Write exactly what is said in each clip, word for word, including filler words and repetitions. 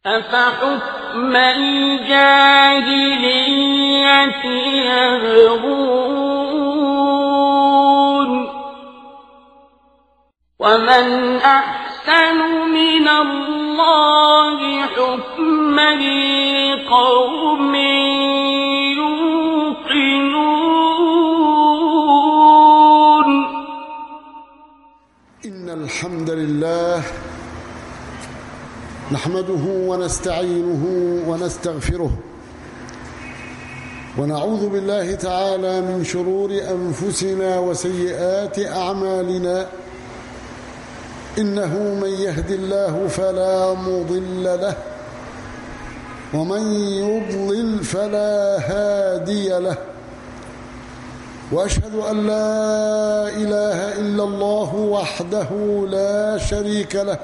أفحكم الجاهلية يبغون ومن أحسن من الله حكما لقوم يوقنون. إن الحمد لله نحمده ونستعينه ونستغفره ونعوذ بالله تعالى من شرور أنفسنا وسيئات أعمالنا. إنه من يهد الله فلا مضل له ومن يضلل فلا هادي له، وأشهد أن لا إله إلا الله وحده لا شريك له،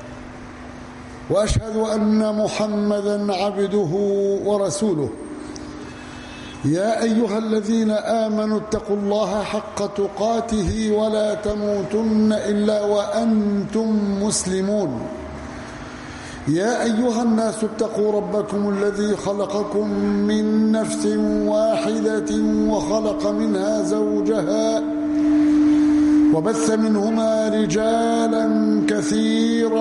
وأشهد أن محمدًا عبده ورسوله. يا أيها الذين آمنوا اتقوا الله حق تقاته ولا تموتن إلا وأنتم مسلمون. يا أيها الناس اتقوا ربكم الذي خلقكم من نفس واحدة وخلق منها زوجها وبث منهما رجالا كثيرا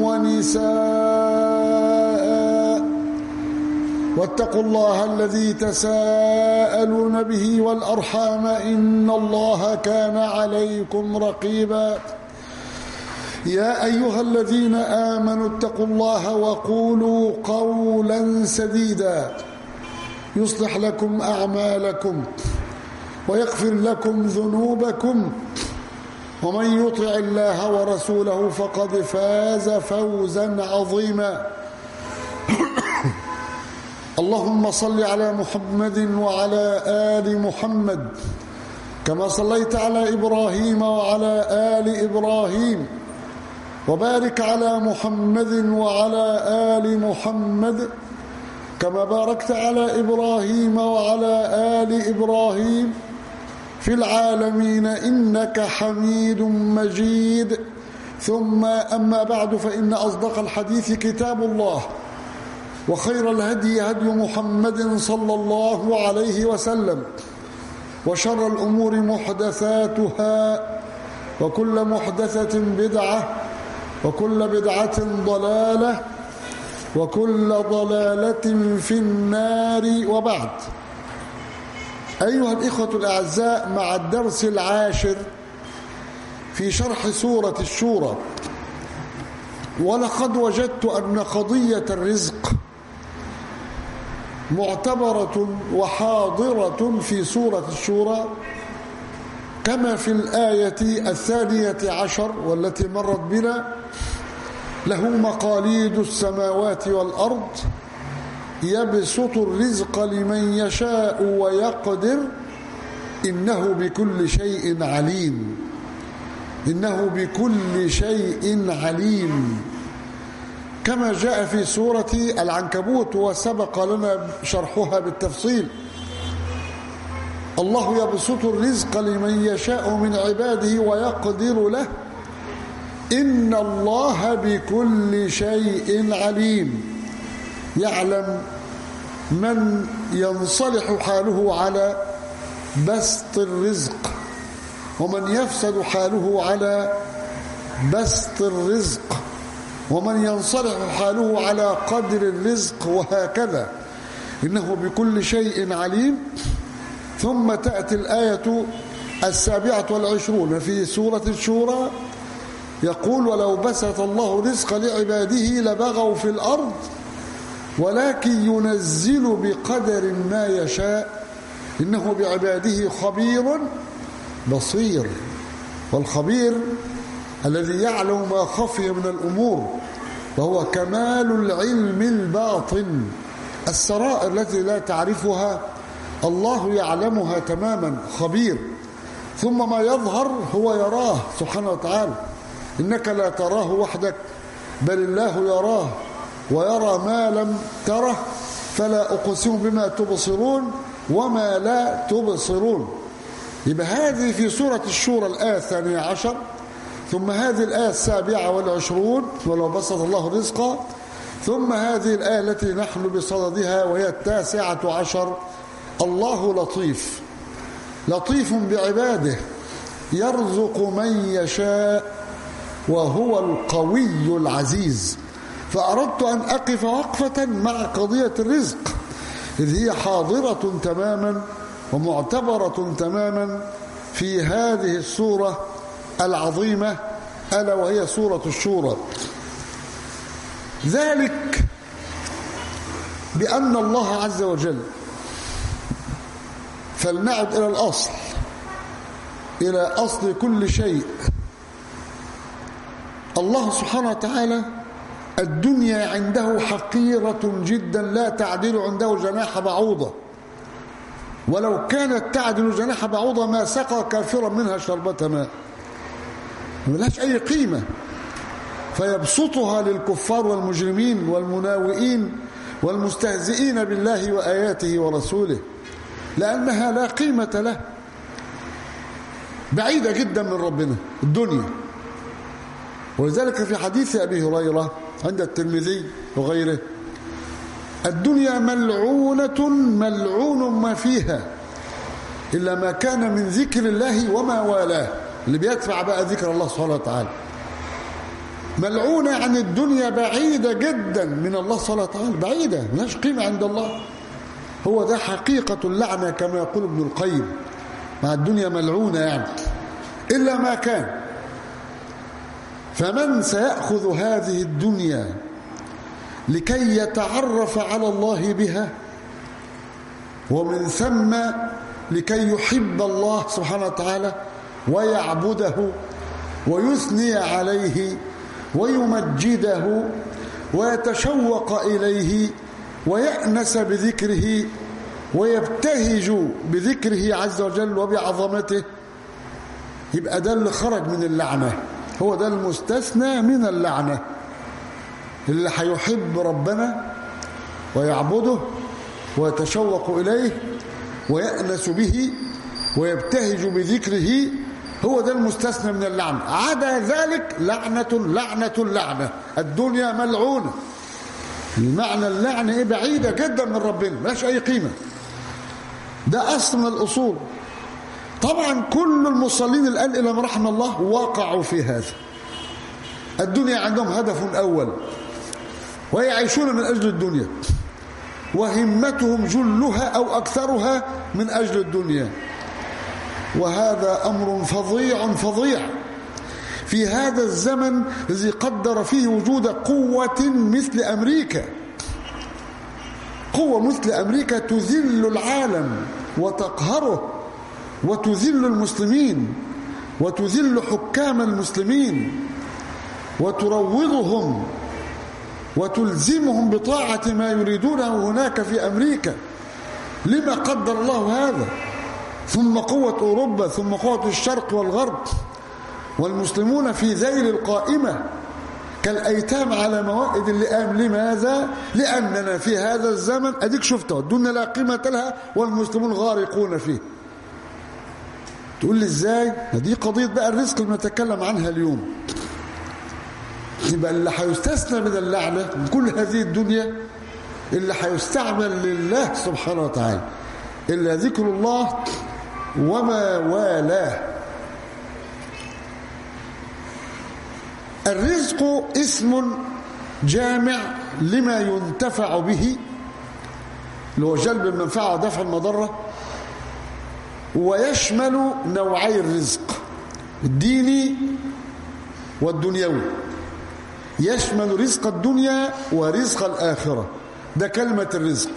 ونساء، واتقوا الله الذي تساءلون به والأرحام إن الله كان عليكم رقيبا. يا أيها الذين آمنوا اتقوا الله وقولوا قولا سديدا يصلح لكم أعمالكم ويغفر لكم ذنوبكم، ومن يطع الله ورسوله فقد فاز فوزا عظيما. اللهم صل على محمد وعلى آل محمد كما صليت على إبراهيم وعلى آل إبراهيم، وبارك على محمد وعلى آل محمد كما باركت على إبراهيم وعلى آل إبراهيم في العالمين إنك حميد مجيد. ثم أما بعد، فإن أصدق الحديث كتاب الله، وخير الهدي هدي محمد صلى الله عليه وسلم، وشر الأمور محدثاتها، وكل محدثة بدعة، وكل بدعة ضلالة، وكل ضلالة في النار. وبعد، أيها الإخوة الأعزاء، مع الدرس العاشر في شرح سورة الشورى. ولقد وجدت أن قضية الرزق معتبرة وحاضرة في سورة الشورى كما في الآية الثانية عشر والتي مرت بنا: له مقاليد السماوات والأرض يبسط الرزق لمن يشاء ويقدر إنه بكل شيء عليم. إنه بكل شيء عليم كما جاء في سورة العنكبوت وسبق لنا شرحها بالتفصيل. الله يبسط الرزق لمن يشاء من عباده ويقدر له إن الله بكل شيء عليم. يعلم من ينصلح حاله على بسط الرزق ومن يفسد حاله على بسط الرزق، ومن ينصلح حاله على قدر الرزق، وهكذا. إنه بكل شيء عليم. ثم تأتي الآية السابعة والعشرون في سورة الشورى، يقول: ولو بسط الله رزق لعباده لبغوا في الأرض ولكن ينزل بقدر ما يشاء إنه بعباده خبير بصير. والخبير الذي يعلم ما خفي من الأمور، وهو كمال العلم الباطن. السرائر التي لا تعرفها الله يعلمها تماما، خبير. ثم ما يظهر هو يراه سبحانه وتعالى. إنك لا تراه وحدك بل الله يراه ويرى ما لم تره. فلا أقسم بما تبصرون وما لا تبصرون. يبقى هذه في سورة الشورى الآية الثانية عشر. ثم هذه الآية السابعة والعشرون: ولو بسط الله رزقا. ثم هذه الآية التي نحن بصددها وهي التاسعة عشر: الله لطيف لطيف بعباده يرزق من يشاء وهو القوي العزيز. فأردت أن أقف وقفة مع قضية الرزق، إذ هي حاضرة تماما ومعتبرة تماما في هذه السورة العظيمة، ألا وهي سورة الشورى. ذلك بأن الله عز وجل، فلنعد إلى الأصل، إلى أصل كل شيء. الله سبحانه وتعالى الدنيا عنده حقيرة جدا لا تعدل عنده جناح بعوضة، ولو كانت تعدل جناح بعوضة ما سقى كافرا منها شربة ماء، ما لهاش أي قيمة، فيبسطها للكفار والمجرمين والمناوئين والمستهزئين بالله وآياته ورسوله، لأنها لا قيمة له، بعيدة جدا من ربنا الدنيا. ولذلك في حديث أبي هريرة عند الترمذي وغيره: الدنيا ملعونة ملعون ما فيها إلا ما كان من ذكر الله وما والاه، اللي بيدفع بقى ذكر الله سبحانه وتعالى. ملعونة عن الدنيا، بعيدة جدا من الله سبحانه وتعالى، بعيدة ملهاش قيمة عند الله. هو ده حقيقة اللعنة كما يقول ابن القيم، مع الدنيا ملعونة يعني إلا ما كان. فمن سيأخذ هذه الدنيا لكي يتعرف على الله بها، ومن ثم لكي يحب الله سبحانه وتعالى ويعبده ويثني عليه ويمجده ويتشوق إليه ويأنس بذكره ويبتهج بذكره عز وجل وبعظمته، يبقى ده اللي خرج من اللعنة، هو ده المستثنى من اللعنة، اللي هيحب ربنا ويعبده ويتشوق إليه ويأنس به ويبتهج بذكره، هو ده المستثنى من اللعنة. عدا ذلك لعنة لعنة لعنة، الدنيا ملعونة. المعنى اللعنة إيه؟ بعيدة جدا من ربنا، ملاش أي قيمة. ده أصل من الأصول. طبعا كل المصلين الآن إلى ما رحم الله وقعوا في هذا. الدنيا عندهم هدف أول ويعيشون من أجل الدنيا، وهمتهم جلها أو أكثرها من أجل الدنيا، وهذا أمر فظيع فظيع في هذا الزمن الذي قدر فيه وجود قوة مثل أمريكا. قوة مثل أمريكا تذل العالم وتقهره وتذل المسلمين وتذل حكام المسلمين وتروضهم وتلزمهم بطاعة ما يريدونه هناك في أمريكا. لما قدر الله هذا؟ ثم قوة أوروبا، ثم قوة الشرق والغرب، والمسلمون في ذيل القائمة كالأيتام على موائد اللئام. لماذا؟ لأننا في هذا الزمن أديك شفته الدنيا لا قيمة لها والمسلمون غارقون فيه. تقول لي إزاي؟ دي قضية بقى الرزق اللي نتكلم عنها اليوم. يبقى اللي هيستثنى من اللعنة من كل هذه الدنيا اللي هيستعمل لله سبحانه وتعالى إلا ذكر الله وما والاه. الرزق اسم جامع لما ينتفع به، اللي هو جلب المنفعة ودفع المضرة، ويشمل نوعي الرزق الديني والدنيوي، يشمل رزق الدنيا ورزق الآخرة. ده كلمة الرزق،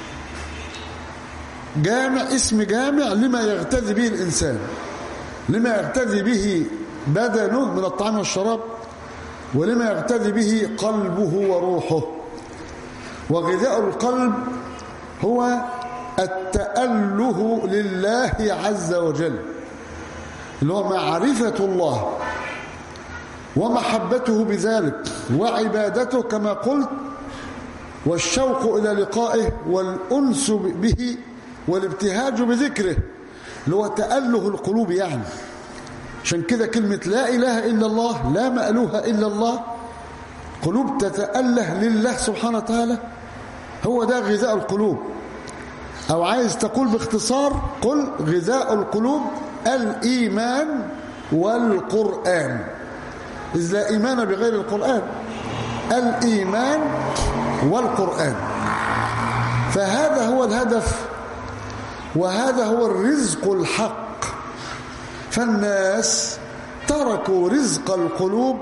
جامع، اسم جامع لما يغتذي به الإنسان، لما يغتذي به بدنه من الطعام والشراب، ولما يغتذي به قلبه وروحه. وغذاء القلب هو التأله لله عز وجل، اللي هو معرفة الله ومحبته بذلك وعبادته كما قلت، والشوق إلى لقائه والأنس به والابتهاج بذكره، اللي هو تأله القلوب يعني. عشان كده كلمة لا إله إلا الله، لا مألوه إلا الله، قلوب تتأله لله سبحانه وتعالى، هو ده غذاء القلوب. أو عايز تقول باختصار، قل غذاء القلوب الإيمان والقرآن، إذ لا إيمان بغير القرآن. الإيمان والقرآن، فهذا هو الهدف وهذا هو الرزق الحق. فالناس تركوا رزق القلوب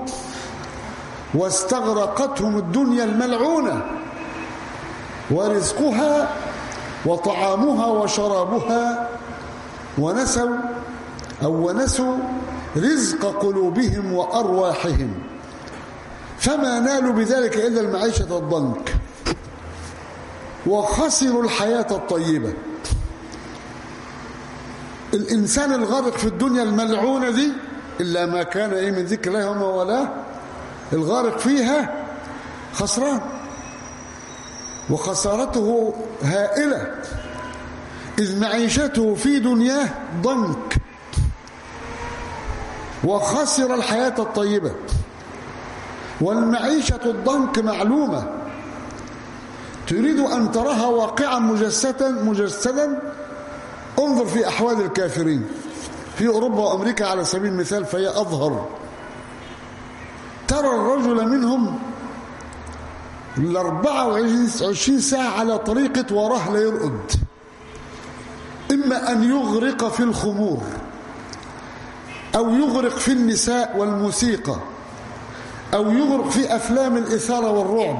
واستغرقتهم الدنيا الملعونة، ورزقها وطعامها وشرابها، ونسوا أو ونسوا رزق قلوبهم وأرواحهم، فما نالوا بذلك إلا المعيشة الضنك، وخسروا الحياة الطيبة. الإنسان الغارق في الدنيا الملعونة دي إلا ما كان إيه من ذكر الله وما والاه، الغارق فيها خسران، وخسارته هائلة، إذ معيشته في دنياه ضنك، وخسر الحياة الطيبة. والمعيشة الضنك معلومة، تريد أن تراها واقعا مجسدا مجسدا انظر في أحوال الكافرين في أوروبا وأمريكا على سبيل المثال، فهي أظهر. ترى الرجل منهم الأربعة وعشرين ساعة على طريقة وراه لا يرقد، إما أن يغرق في الخمور، أو يغرق في النساء والموسيقى، أو يغرق في أفلام الإثارة والرعب،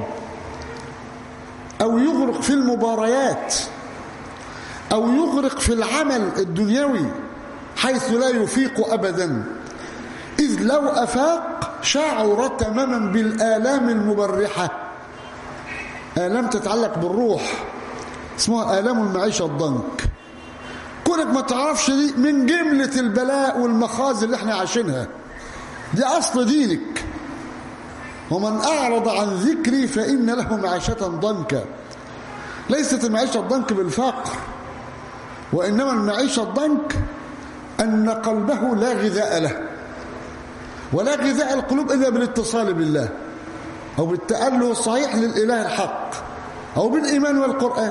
أو يغرق في المباريات، أو يغرق في العمل الدنيوي حيث لا يفيق أبدا، إذ لو أفاق شعر تماما بالآلام المبرحة، آلام تتعلق بالروح اسمها آلام المعيشة الضنك. كونك ما تعرفش دي من جملة البلاء والمخازي اللي احنا عايشينها، دي أصل دينك. ومن أعرض عن ذكري فإن له معيشة ضنكا. ليست المعيشة الضنك بالفقر، وإنما المعيشة الضنك أن قلبه لا غذاء له، ولا غذاء القلوب إلا بالاتصال بالله، أو بالتأله الصحيح للإله الحق، أو بالإيمان والقرآن،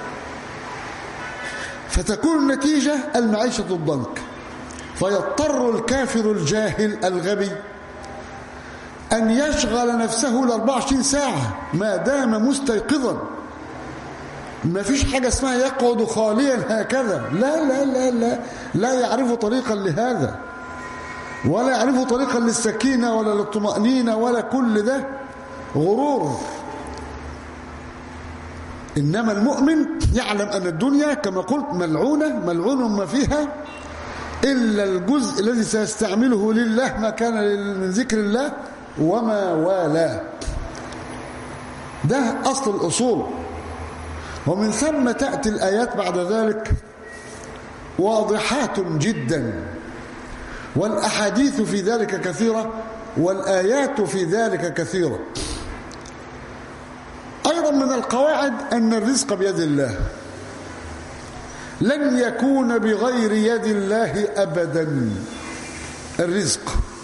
فتكون النتيجة المعيشة الضنك. فيضطر الكافر الجاهل الغبي أن يشغل نفسه لأربع وعشرين ساعة ما دام مستيقظا. ما فيش حاجة اسمها يقعد خاليا هكذا، لا لا لا لا لا يعرف طريقا لهذا، ولا يعرف طريقا للسكينة ولا للطمأنينة، ولا كل ده غرور. إنما المؤمن يعلم أن الدنيا كما قلت ملعونة، ملعون ما فيها إلا الجزء الذي سيستعمله لله ما كان من ذكر الله وما والاه. ده أصل الأصول. ومن ثم تأتي الآيات بعد ذلك واضحات جدا، والأحاديث في ذلك كثيرة، والآيات في ذلك كثيرة. أيضا من القواعد أن الرزق بيد الله، لن يكون بغير يد الله أبدا الرزق.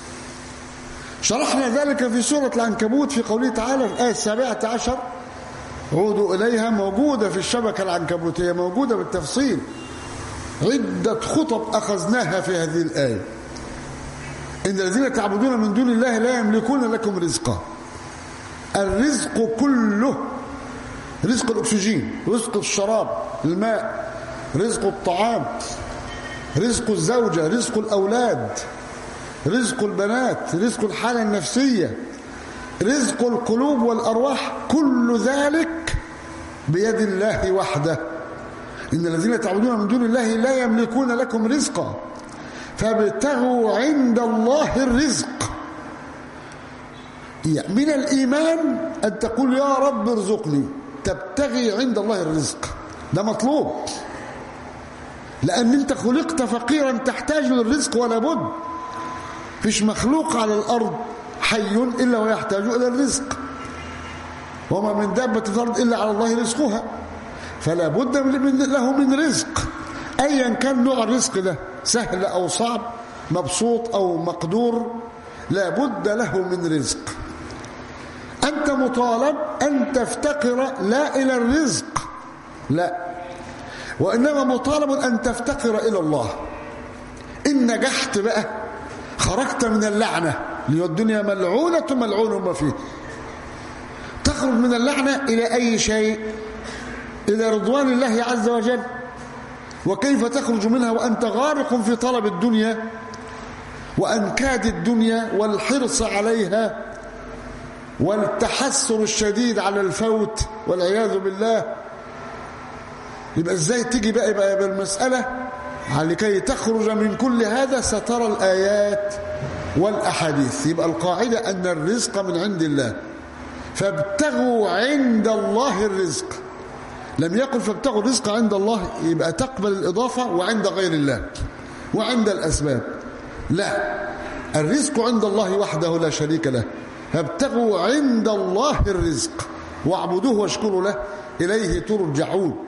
شرحنا ذلك في سورة العنكبوت في قوله تعالى في الآية السابعة عشر، عودوا إليها، موجودة في الشبكة العنكبوتية، موجودة بالتفصيل، عدة خطب أخذناها في هذه الآية. إن الذين تعبدون من دون الله لا يملكون لكم رزقا. الرزق كله، رزق الأكسجين، رزق الشراب، الماء، رزق الطعام، رزق الزوجة، رزق الأولاد، رزق البنات، رزق الحالة النفسية، رزق القلوب والأرواح، كل ذلك بيد الله وحده. إن الذين تعبدون من دون الله لا يملكون لكم رزقا فابتغوا عند الله الرزق. من الإيمان أن تقول يا رب ارزقني، تبتغي عند الله الرزق، ده مطلوب، لأن أنت خلقت فقيرا تحتاج للرزق ولا بد. فيش مخلوق على الأرض حي إلا ويحتاج إلى الرزق، وما من دابة في الأرض إلا على الله رزقها، فلا بد له من رزق، أيا كان نوع الرزق ده، سهل أو صعب، مبسوط أو مقدور، لا بد له من رزق. أنت مطالب أن تفتقر لا إلى الرزق، لا، وإنما مطالب أن تفتقر إلى الله. إن نجحت بقى خرجت من اللعنة، اللي هو الدنيا ملعونة ملعون ما فيه. تخرج من اللعنة إلى أي شيء؟ إلى رضوان الله عز وجل. وكيف تخرج منها وأنت غارق في طلب الدنيا وأنكاد الدنيا والحرص عليها والتحسر الشديد على الفوت والعياذ بالله؟ يبقى ازاي تيجي بقى يبقى بالمسألة لكي تخرج من كل هذا؟ سترى الآيات والأحاديث. يبقى القاعدة أن الرزق من عند الله، فابتغوا عند الله الرزق. لم يقل فابتغوا الرزق عند الله يبقى تقبل الإضافة وعند غير الله وعند الأسباب، لا، الرزق عند الله وحده لا شريك له. فابتغوا عند الله الرزق واعبدوه واشكروا له إليه ترجعون.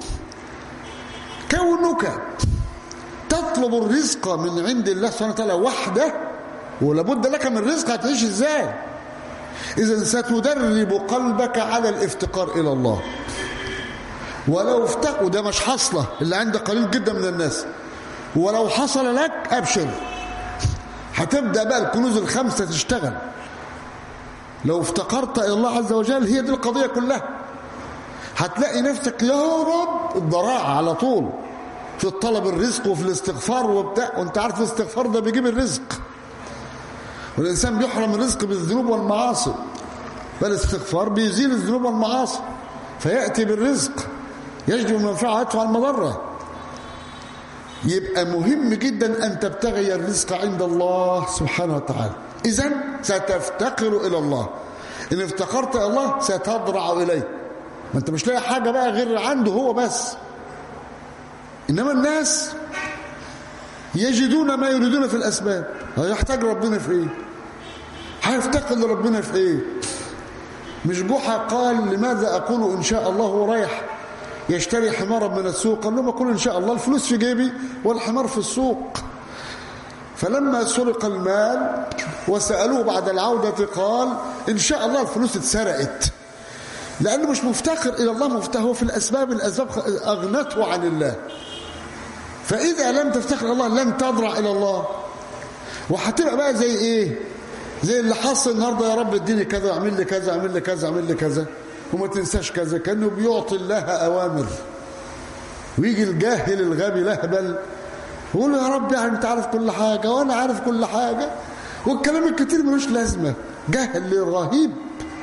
كونك تطلب الرزق من عند الله سبحانه وتعالى وحده، ولابد لك من رزق، هتعيش ازاي؟ إذن ستدرب قلبك على الافتقار إلى الله. ولو افتقوا، ده مش حصله، اللي عند قليل جدا من الناس، ولو حصل لك أبشر، هتبدأ بقى الكنوز الخمسة تشتغل. لو افتقرت إلى الله عز وجل، هي دي القضية كلها، هتلاقي نفسك يا رب الضراعة على طول في الطلب الرزق وفي الاستغفار وبتاع. وانت عارف الاستغفار ده بيجيب الرزق، والإنسان بيحرم الرزق بالذنوب والمعاصي، فالاستغفار بيزيل الذنوب والمعاصي فيأتي بالرزق، يجلب المنفعة ويدفع المضرة. يبقى مهم جدا أن تبتغي الرزق عند الله سبحانه وتعالى. إذن ستفتقر إلى الله. إن افتقرت إلى الله ستضرع إليه. ما أنت مش لاقي حاجة بقى غير عنده هو بس. إنما الناس يجدون ما يريدون في الأسباب. هيحتاج ربنا في إيه؟ هيفتقر لربنا في إيه؟ مش جحا قال لماذا أقول إن شاء الله هو رايح يشتري حمارا من السوق؟ قال لهم أقول إن شاء الله، الفلوس في جيبي والحمار في السوق. فلما سرق المال وسألوه بعد العودة قال إن شاء الله الفلوس اتسرقت، لأنه مش مفتقر إلى الله، مفتهو في الأسباب، الأسباب أغنته عن الله. فإذا لم تفتقر إلى الله لن تضرع إلى الله، وهتبقى بقى زي إيه؟ زي اللي حصل النهارده، يا رب اديني كذا، اعمل لي كذا، اعمل لي كذا، اعمل لي كذا، وما تنساش كذا. كانه بيعطي الله اوامر، ويجي الجاهل الغبي لهبل يقول يا رب يعني انت عارف كل حاجه وانا عارف كل حاجه، والكلام الكتير ملوش لازمه، جهل رهيب.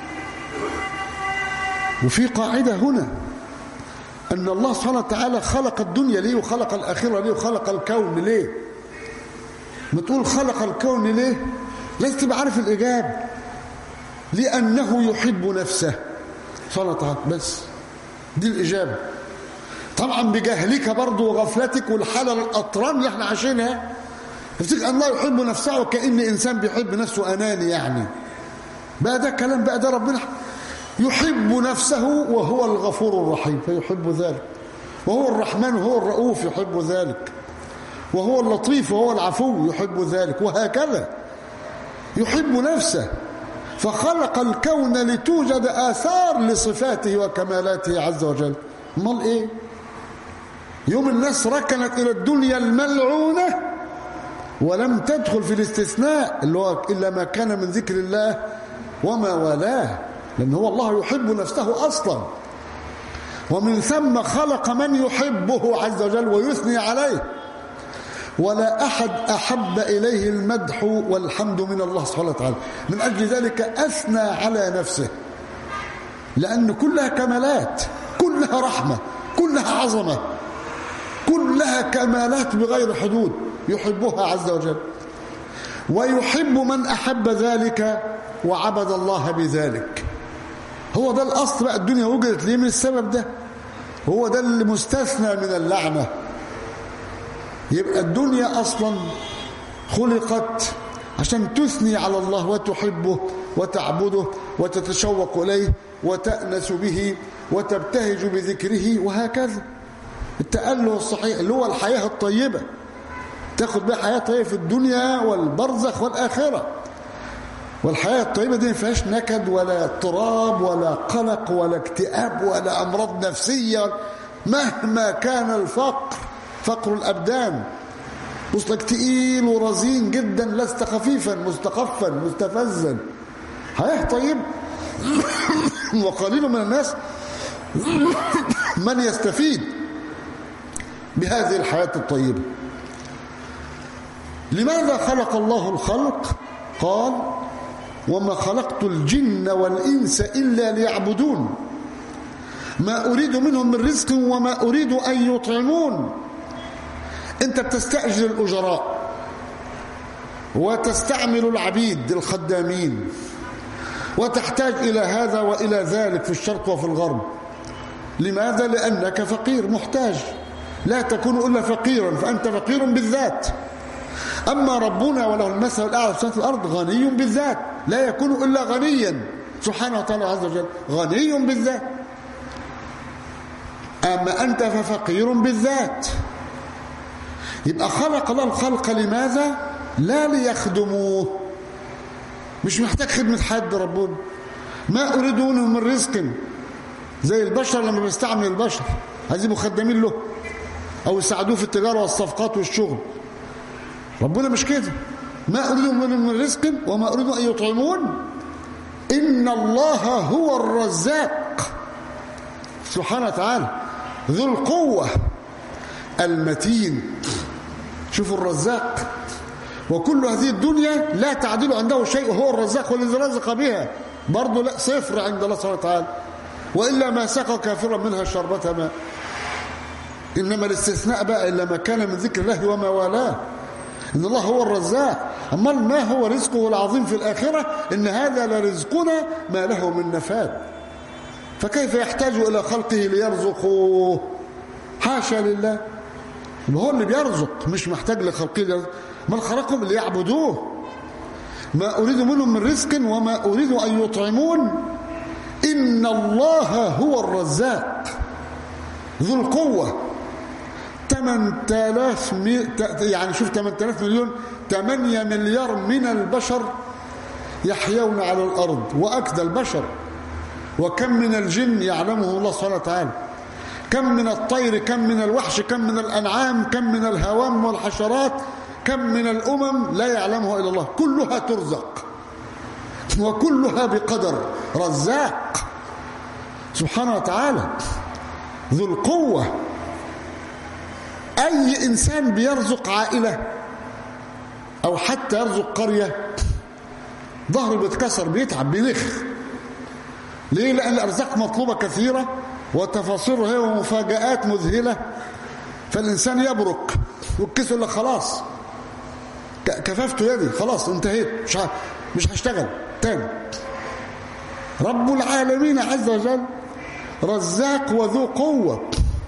وفي قاعده هنا ان الله سبحانه وتعالى خلق الدنيا ليه وخلق الاخره ليه وخلق الكون ليه. ما تقول خلق الكون ليه، لازم تبقى عارف الإجابة. لأنه يحب نفسه سبحانه وتعالى، بس دي الإجابة. طبعا بجهلك برضو وغفلتك والحالة الأطران اللي احنا عايشينها، تفتكر الله يحب نفسه وكأن إنسان بيحب نفسه أناني يعني. بقى ده كلام، بقى ده ربنا يحب نفسه وهو الغفور الرحيم فيحب ذلك، وهو الرحمن وهو الرؤوف يحب ذلك، وهو اللطيف وهو العفو يحب ذلك، وهكذا يحب نفسه. فخلق الكون لتوجد آثار لصفاته وكمالاته عز وجل. امال ايه؟ يوم الناس ركنت إلى الدنيا الملعونة ولم تدخل في الاستثناء اللي هو إلا ما كان من ذكر الله وما والاه، لأن هو الله يحب نفسه أصلا، ومن ثم خلق من يحبه عز وجل ويثني عليه. ولا أحد أحب إليه المدح والحمد من الله سبحانه وتعالى، من أجل ذلك أثنى على نفسه، لأن كلها كمالات، كلها رحمة، كلها عظمة، كلها كمالات بغير حدود يحبها عز وجل. ويحب من أحب ذلك وعبد الله بذلك. هو ده الأصل بقى، الدنيا وجدت ليه من السبب ده، هو ده اللي مستثنى من اللعنة. يبقى الدنيا أصلا خلقت عشان تثني على الله وتحبه وتعبده وتتشوق إليه وتأنس به وتبتهج بذكره، وهكذا التأله الصحيح اللي هو الحياة الطيبة، تاخد بها حياة طيبة في الدنيا والبرزخ والآخرة. والحياة الطيبة دي ما فيهاش نكد ولا اضطراب ولا قلق ولا اكتئاب ولا أمراض نفسية مهما كان الفقر، فقر الأبدان، وصلك تقيل ورزين جدا، لست خفيفا مستخفا مستفزا. حياة طيبة. وقليل من الناس من يستفيد بهذه الحياة الطيبة. لماذا خلق الله الخلق؟ قال: وما خلقت الجن والإنس إلا ليعبدون ما أريد منهم من رزق وما أريد أن يطعمون. أنت بتستأجر الأجراء وتستعمل العبيد الخدامين وتحتاج إلى هذا وإلى ذلك في الشرق وفي الغرب. لماذا؟ لأنك فقير محتاج، لا تكون إلا فقيرا، فأنت فقير بالذات. أما ربنا وله المثل الأعلى في سماوات الأرض غني بالذات، لا يكون إلا غنيا سبحانه وتعالى عز وجل، غني بالذات. أما أنت ففقير بالذات. يبقى خلق الله الخلق لماذا؟ لا ليخدموه، مش محتاج خدمة حد ربنا. ما أريد منهم من رزق، زي البشر لما بيستعمل البشر عايزين مخدمين له أو يساعدوه في التجارة والصفقات والشغل. ربنا مش كده. ما أريد منهم من رزق وما أريد أن يطعمون إن الله هو الرزاق سبحانه وتعالى ذو القوة المتين. شوفوا الرزاق، وكل هذه الدنيا لا تعدل عنده شيء، وهو الرزاق والذي رزق بها برضه لا صفر عند الله سبحانه وتعالى، وإلا ما سقى كافرا منها شربة ماء. إنما الاستثناء بقى إلا ما كان من ذكر الله وما والاه، إن الله هو الرزاق. أما ما هو رزقه العظيم في الآخرة إن هذا لرزقنا ما له من نفاد، فكيف يحتاج إلى خلقه ليرزقوه؟ حاشا لله، هو اللي بيرزق، مش محتاج لخلقه. من خلقهم ليعبدوه ما أريد منهم من رزق وما أريد أن يطعمون إن الله هو الرزاق ذو القوة. ثمانية آلاف مي... يعني شوف ثمانية آلاف مليون، ثمانية مليار من البشر يحيون على الأرض وأكثر البشر. وكم من الجن يعلمه الله سبحانه وتعالى، كم من الطير، كم من الوحش، كم من الأنعام، كم من الهوام والحشرات، كم من الأمم لا يعلمها إلا الله. كلها ترزق وكلها بقدر. رزاق سبحانه وتعالى ذو القوة. أي إنسان بيرزق عائلة أو حتى يرزق قرية ظهره بيتكسر، بيتعب، بينخ. ليه؟ لأن الأرزاق مطلوبة كثيرة وتفاصيل هي ومفاجآت مذهلة، فالإنسان يبرك والكسر لك خلاص كففت يدي، خلاص انتهيت، مش مش هشتغل تاني. رب العالمين عز وجل رزاق وذو قوة،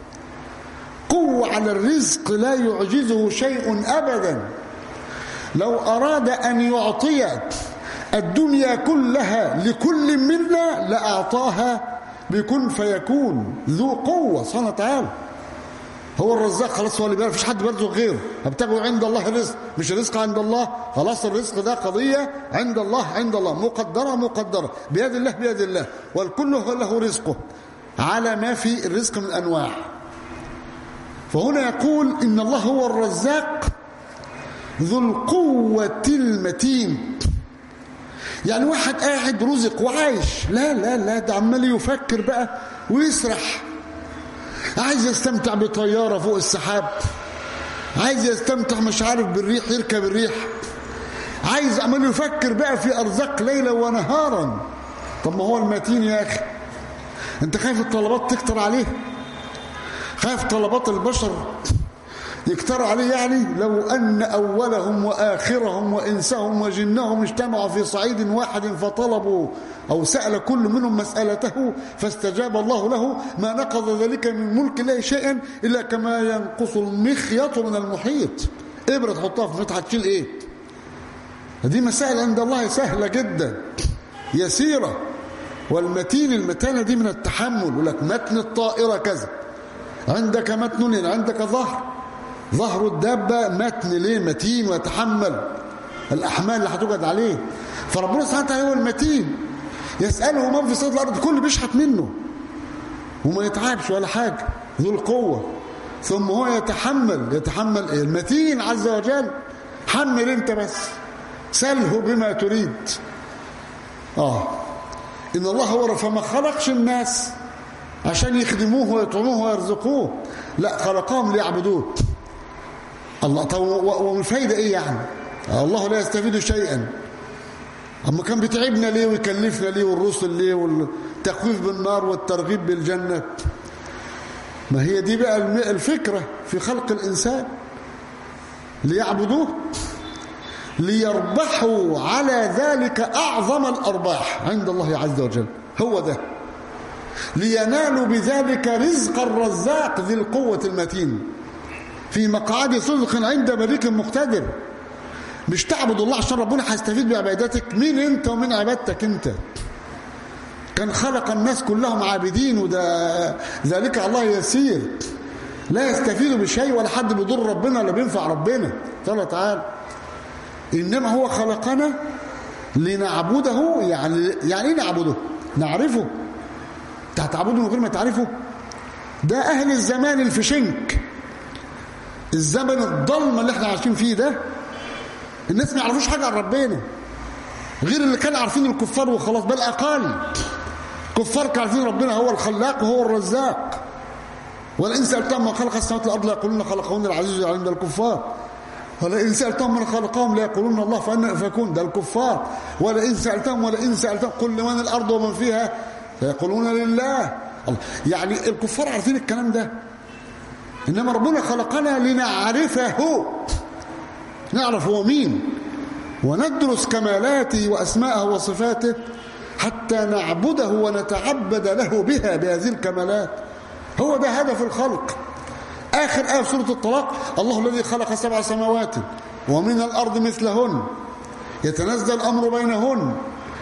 قوة على الرزق لا يعجزه شيء أبدا. لو أراد أن يعطي الدنيا كلها لكل منا لأعطاها بكن فيكون. ذو قوة سبحانه وتعالى، هو الرزاق، خلاص هو اللي بيرزق، مفيش حد بيرزق غيره. ابتغوا عند الله الرزق، مش الرزق عند الله، خلاص الرزق ده قضية عند الله، عند الله مقدرة مقدرة بيد الله بيد الله، والكل له رزقه على ما في الرزق من أنواع. فهنا يقول إن الله هو الرزاق ذو القوة المتين. يعني واحد قاعد رزق وعايش، لا لا لا، ده عمال يفكر بقى ويسرح، عايز يستمتع بطيارة فوق السحاب، عايز يستمتع مش عارف بالريح، يركب الريح، عايز عمال يفكر بقى في أرزاق ليلة ونهارا. طب ما هو المتين يا أخي، أنت خايف الطلبات تكتر عليه؟ خايف طلبات البشر يكتر عليه؟ يعني لو أن أولهم وآخرهم وإنسهم وجنهم اجتمعوا في صعيد واحد فطلبوا أو سأل كل منهم مسألته فاستجاب الله له ما نقض ذلك من ملك الله شيئا إلا كما ينقص المخيط من المحيط. إبرة تحطها في فتحة تشيل إيه؟ هذه مسائل عند الله سهلة جدا يسيرة. والمتين، المتانة دي من التحمل. يقول لك متن الطائرة كذا، عندك متن، يعني عندك ظهر، ظهر الدابة متن، ليه؟ متين ويتحمل الأحمال اللي هتوجد عليه. فربنا سبحانه وتعالى هو المتين، يسأله من في صدر الأرض، كل بيشحت منه وما يتعبش ولا حاجة، ذو القوة. ثم هو يتحمل يتحمل إيه؟ المتين عز وجل. حمل انت بس، سله بما تريد. آه إن الله هو، فما خلقش الناس عشان يخدموه ويطعموه ويرزقوه، لا، خلقهم ليعبدوه. الله. طب والفايدة ايه يعني؟ الله لا يستفيد شيئا. اما كان بيتعبنا ليه ويكلفنا ليه، والرسل ليه، والتخويف بالنار والترغيب بالجنة؟ ما هي دي بقى الفكرة في خلق الإنسان، ليعبدوه، ليربحوا على ذلك أعظم الأرباح عند الله عز وجل. هو ده، لينالوا بذلك رزق الرزاق ذي القوة المتين في مقعد صدق عند مليك مقتدر. مش تعبد الله عشان ربنا هيستفيد بعبادتك. مين انت ومن عبادتك انت؟ كان خلق الناس كلهم عابدين، وده ذلك الله يسير، لا يستفيد بشيء ولا حد بيضر ربنا ولا بينفع ربنا تعالى تعالى. انما هو خلقنا لنعبده. يعني يعني ايه نعبده؟ نعرفه. انت هتعبده من غير ما تعرفه؟ ده اهل الزمان الفشنك، الزمن الضلمه اللي احنا عايشين فيه ده، الناس ما يعرفوش حاجه عن ربنا غير اللي كانوا عارفين الكفار وخلاص، بل اقل. كفار كانوا عارفين ربنا هو الخلاق وهو الرزاق. ولئن سألتهم من خلق السماوات والارض ليقولون خلقهن العزيز العليم، ده الكفار. ولئن سألتهم من خلقهم ليقولون الله فأنا يؤفكون، ده الكفار. ولئن سألتهم ولئن سألتهم قل لمن الارض ومن فيها فيقولون لله. الله. يعني الكفار عارفين الكلام ده، انما ربنا خلقنا لنعرفه، نعرف هو مين، وندرس كمالاته وأسماءه وصفاته حتى نعبده ونتعبد له بها، بهذه الكمالات. هو ده هدف الخلق. آخر آية في سورة الطلاق: الله الذي خلق سبع سماوات ومن الأرض مثلهن يتنزل الأمر بينهن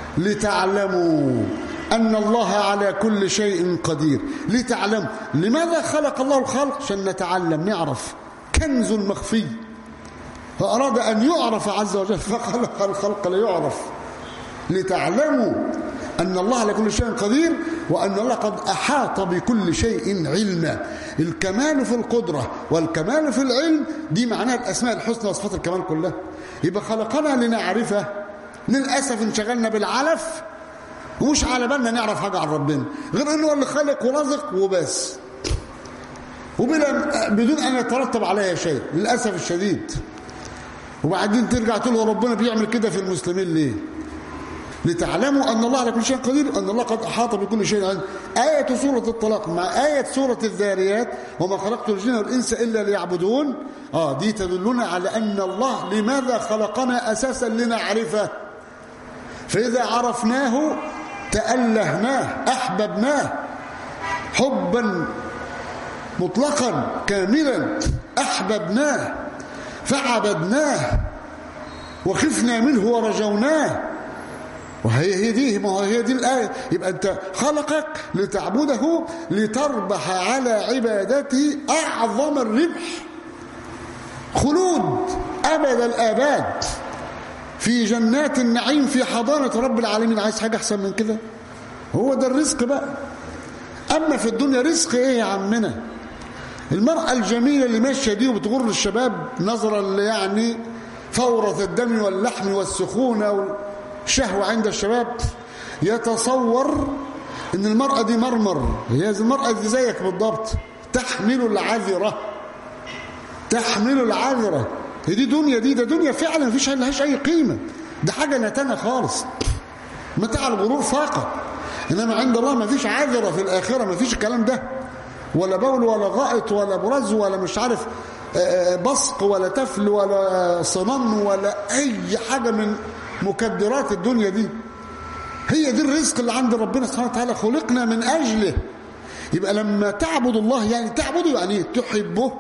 لتعلموا أن الله على كل شيء قدير. لتعلموا. لماذا خلق الله الخلق؟ عشان نتعلم، نعرف. كنز مخفي، فأراد أن يعرف عز وجل فخلق الخلق ليعرف. لتعلموا أن الله على كل شيء قدير، وأن الله قد أحاط بكل شيء علما. الكمال في القدرة والكمال في العلم، دي معناها الأسماء الحسنى وصفات الكمال كلها. يبقى خلقنا لنعرفه. للأسف انشغلنا بالعلف ومش على بالنا نعرف حاجة عن ربنا غير أنه اللي خلق ورزق وبس، وبلا بدون أن يترتب عليها شيء للأسف الشديد. وبعدين ترجع تقول له ربنا بيعمل كده في المسلمين ليه؟ لتعلموا أن الله على كل شيء قدير، أن الله قد أحاط بكل شيء علم. آية سورة الطلاق مع آية سورة الذاريات: وما خلقت الجن والإنس إلا ليعبدون، آه دي تدلنا على أن الله لماذا خلقنا أساسا لنعرفه. فإذا عرفناه تألهناه، أحببناه حبا مطلقا كاملا، أحببناه فعبدناه وخفنا منه ورجوناه. وهي هي دي، ما هي دي الآية. يبقى أنت خلقك لتعبده لتربح على عبادته أعظم الربح، خلود أبد الآباد في جنات النعيم في حضانة رب العالمين. عايز حاجة أحسن من كده؟ هو ده الرزق بقى. أما في الدنيا رزق إيه يا عمنا؟ المرأة الجميلة اللي ماشية دي وبتغر الشباب نظرا يعني فورة الدم واللحم والسخونة والشهوة عند الشباب، يتصور ان المرأة دي مرمر. هي المرأة دي زيك بالضبط، تحمل العذرة، تحمل العذرة. هي دي دنيا، دي ده دنيا فعلا مفيش لهاش اي قيمة، ده حاجة نتنة خالص، متاع الغرور فقط. انما عند الله مفيش عذرة في الآخرة، مفيش الكلام ده، ولا بول ولا غائط ولا برز ولا مش عارف بصق ولا تفل ولا صنم ولا اي حاجة من مكدرات الدنيا دي. هي دي الرزق اللي عند ربنا سبحانه وتعالى، خلقنا من اجله. يبقى لما تعبد الله، يعني تعبده يعني تحبه،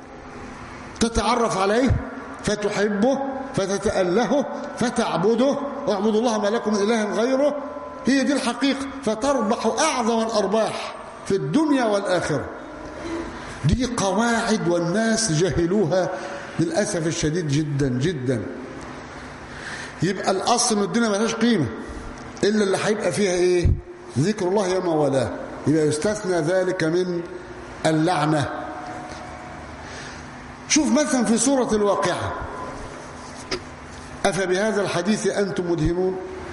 تتعرف عليه فتحبه فتتألهه فتعبده. واعبدوا الله ما لكم من اله غيره. هي دي الحقيقة، فتربح اعظم الارباح في الدنيا والآخرة. دي قواعد والناس جهلوها للأسف الشديد جدا جدا. يبقى الأصل إن الدنيا ملهاش قيمة إلا اللي هيبقى فيها إيه؟ ذكر الله يوم والاه. يبقى يستثنى ذلك من اللعنة. شوف مثلا في سورة الواقعة: أفبهذا الحديث أنتم مدهنون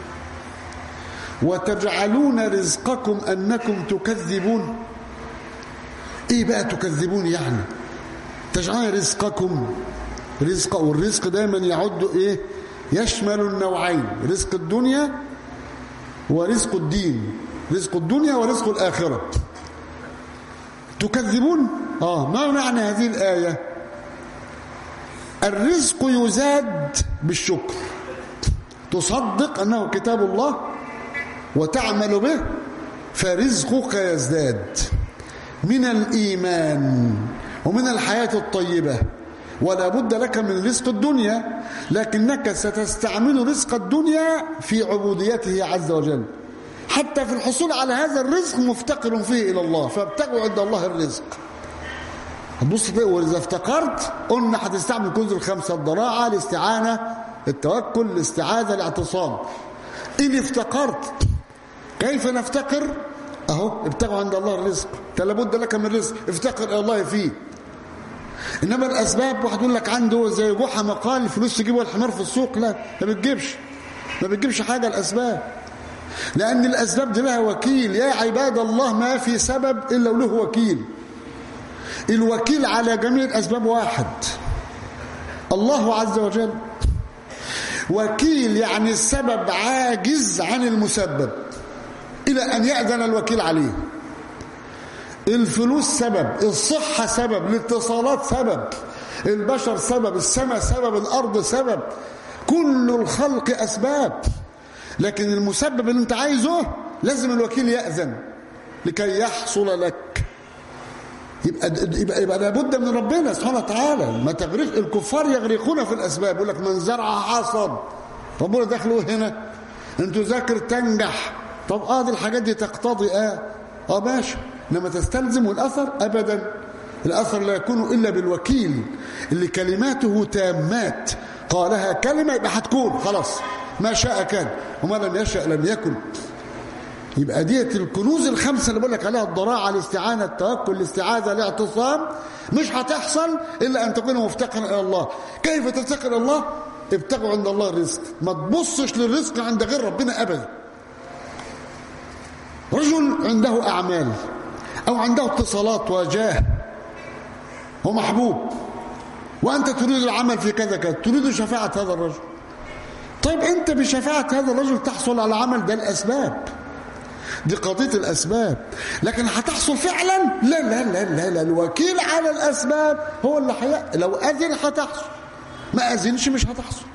وتجعلون رزقكم أنكم تكذبون. إيه بقى تكذبون يعني؟ تجعلون رزقكم، رزق، والرزق دائما يعد إيه؟ يشمل النوعين: رزق الدنيا ورزق الدين، رزق الدنيا ورزق الآخرة. تكذبون. آه ما معنى هذه الآية؟ الرزق يزاد بالشكر، تصدق أنه كتاب الله وتعمل به فرزقك يزداد من الإيمان ومن الحياة الطيبة. ولا بد لك من رزق الدنيا، لكنك ستستعمل رزق الدنيا في عبوديته عز وجل. حتى في الحصول على هذا الرزق مفتقر فيه إلى الله، فابتغوا عند الله الرزق. هتبص تلاقي وإذا افتقرت قلنا هتستعمل كنوز الخمسة: الضراعة، الاستعانة، التوكل، الاستعاذة، الاعتصام. إن افتقرت كيف نفتقر؟ أهو ابتغوا عند الله الرزق. لابد لك من رزق، افتقر إلى الله فيه. إنما الأسباب واحد يقول لك عنده زي جحا مقال الفلوس تجيبها الحمار في السوق، لا ما بتجيبش ما بتجيبش حاجة الأسباب، لأن الأسباب دي لها وكيل. يا عباد الله ما في سبب إلا وله وكيل. الوكيل على جميع الأسباب واحد: الله عز وجل. وكيل يعني السبب عاجز عن المسبب إلى أن يأذن الوكيل عليه. الفلوس سبب، الصحة سبب، الاتصالات سبب، البشر سبب، السماء سبب، الأرض سبب، كل الخلق أسباب. لكن المسبب اللي انت عايزه لازم الوكيل يأذن لكي يحصل لك. يبقى, يبقى, يبقى لابد من ربنا سبحانه وتعالى. ما تغرق الكفار يغرقون في الأسباب، يقول لك من زرع حصد. ربنا دخلوا هنا انتوا ذاكر تنجح. طب اه دي الحاجات دي تقتضي اه اه ماشي، لما تستلزم الأثر أبدا. الأثر لا يكون إلا بالوكيل اللي كلماته تامات، قالها كلمة يبقى هتكون خلاص، ما شاء كان وما لم يشاء لم يكن. يبقى ديت الكنوز الخمسة اللي بقول لك عليها: الضراعة، الاستعانة، التوكل، الاستعاذة، الاعتصام، مش هتحصل إلا أن تكون مفتقرا إلى الله. كيف تفتقر إلى الله؟ ابتغوا عند الله الرزق. ما تبصش للرزق عند غير ربنا أبدا. رجل عنده أعمال أو عنده اتصالات وجاه ومحبوب، وأنت تريد العمل في كذا كذا، تريد شفاعة هذا الرجل. طيب أنت بشفاعة هذا الرجل تحصل على عمل، ده الأسباب، دي قضية الأسباب. لكن هتحصل فعلا؟ لا لا لا لا, لا. الوكيل على الأسباب هو اللي حي... لو أذن هتحصل، ما أذنش مش هتحصل.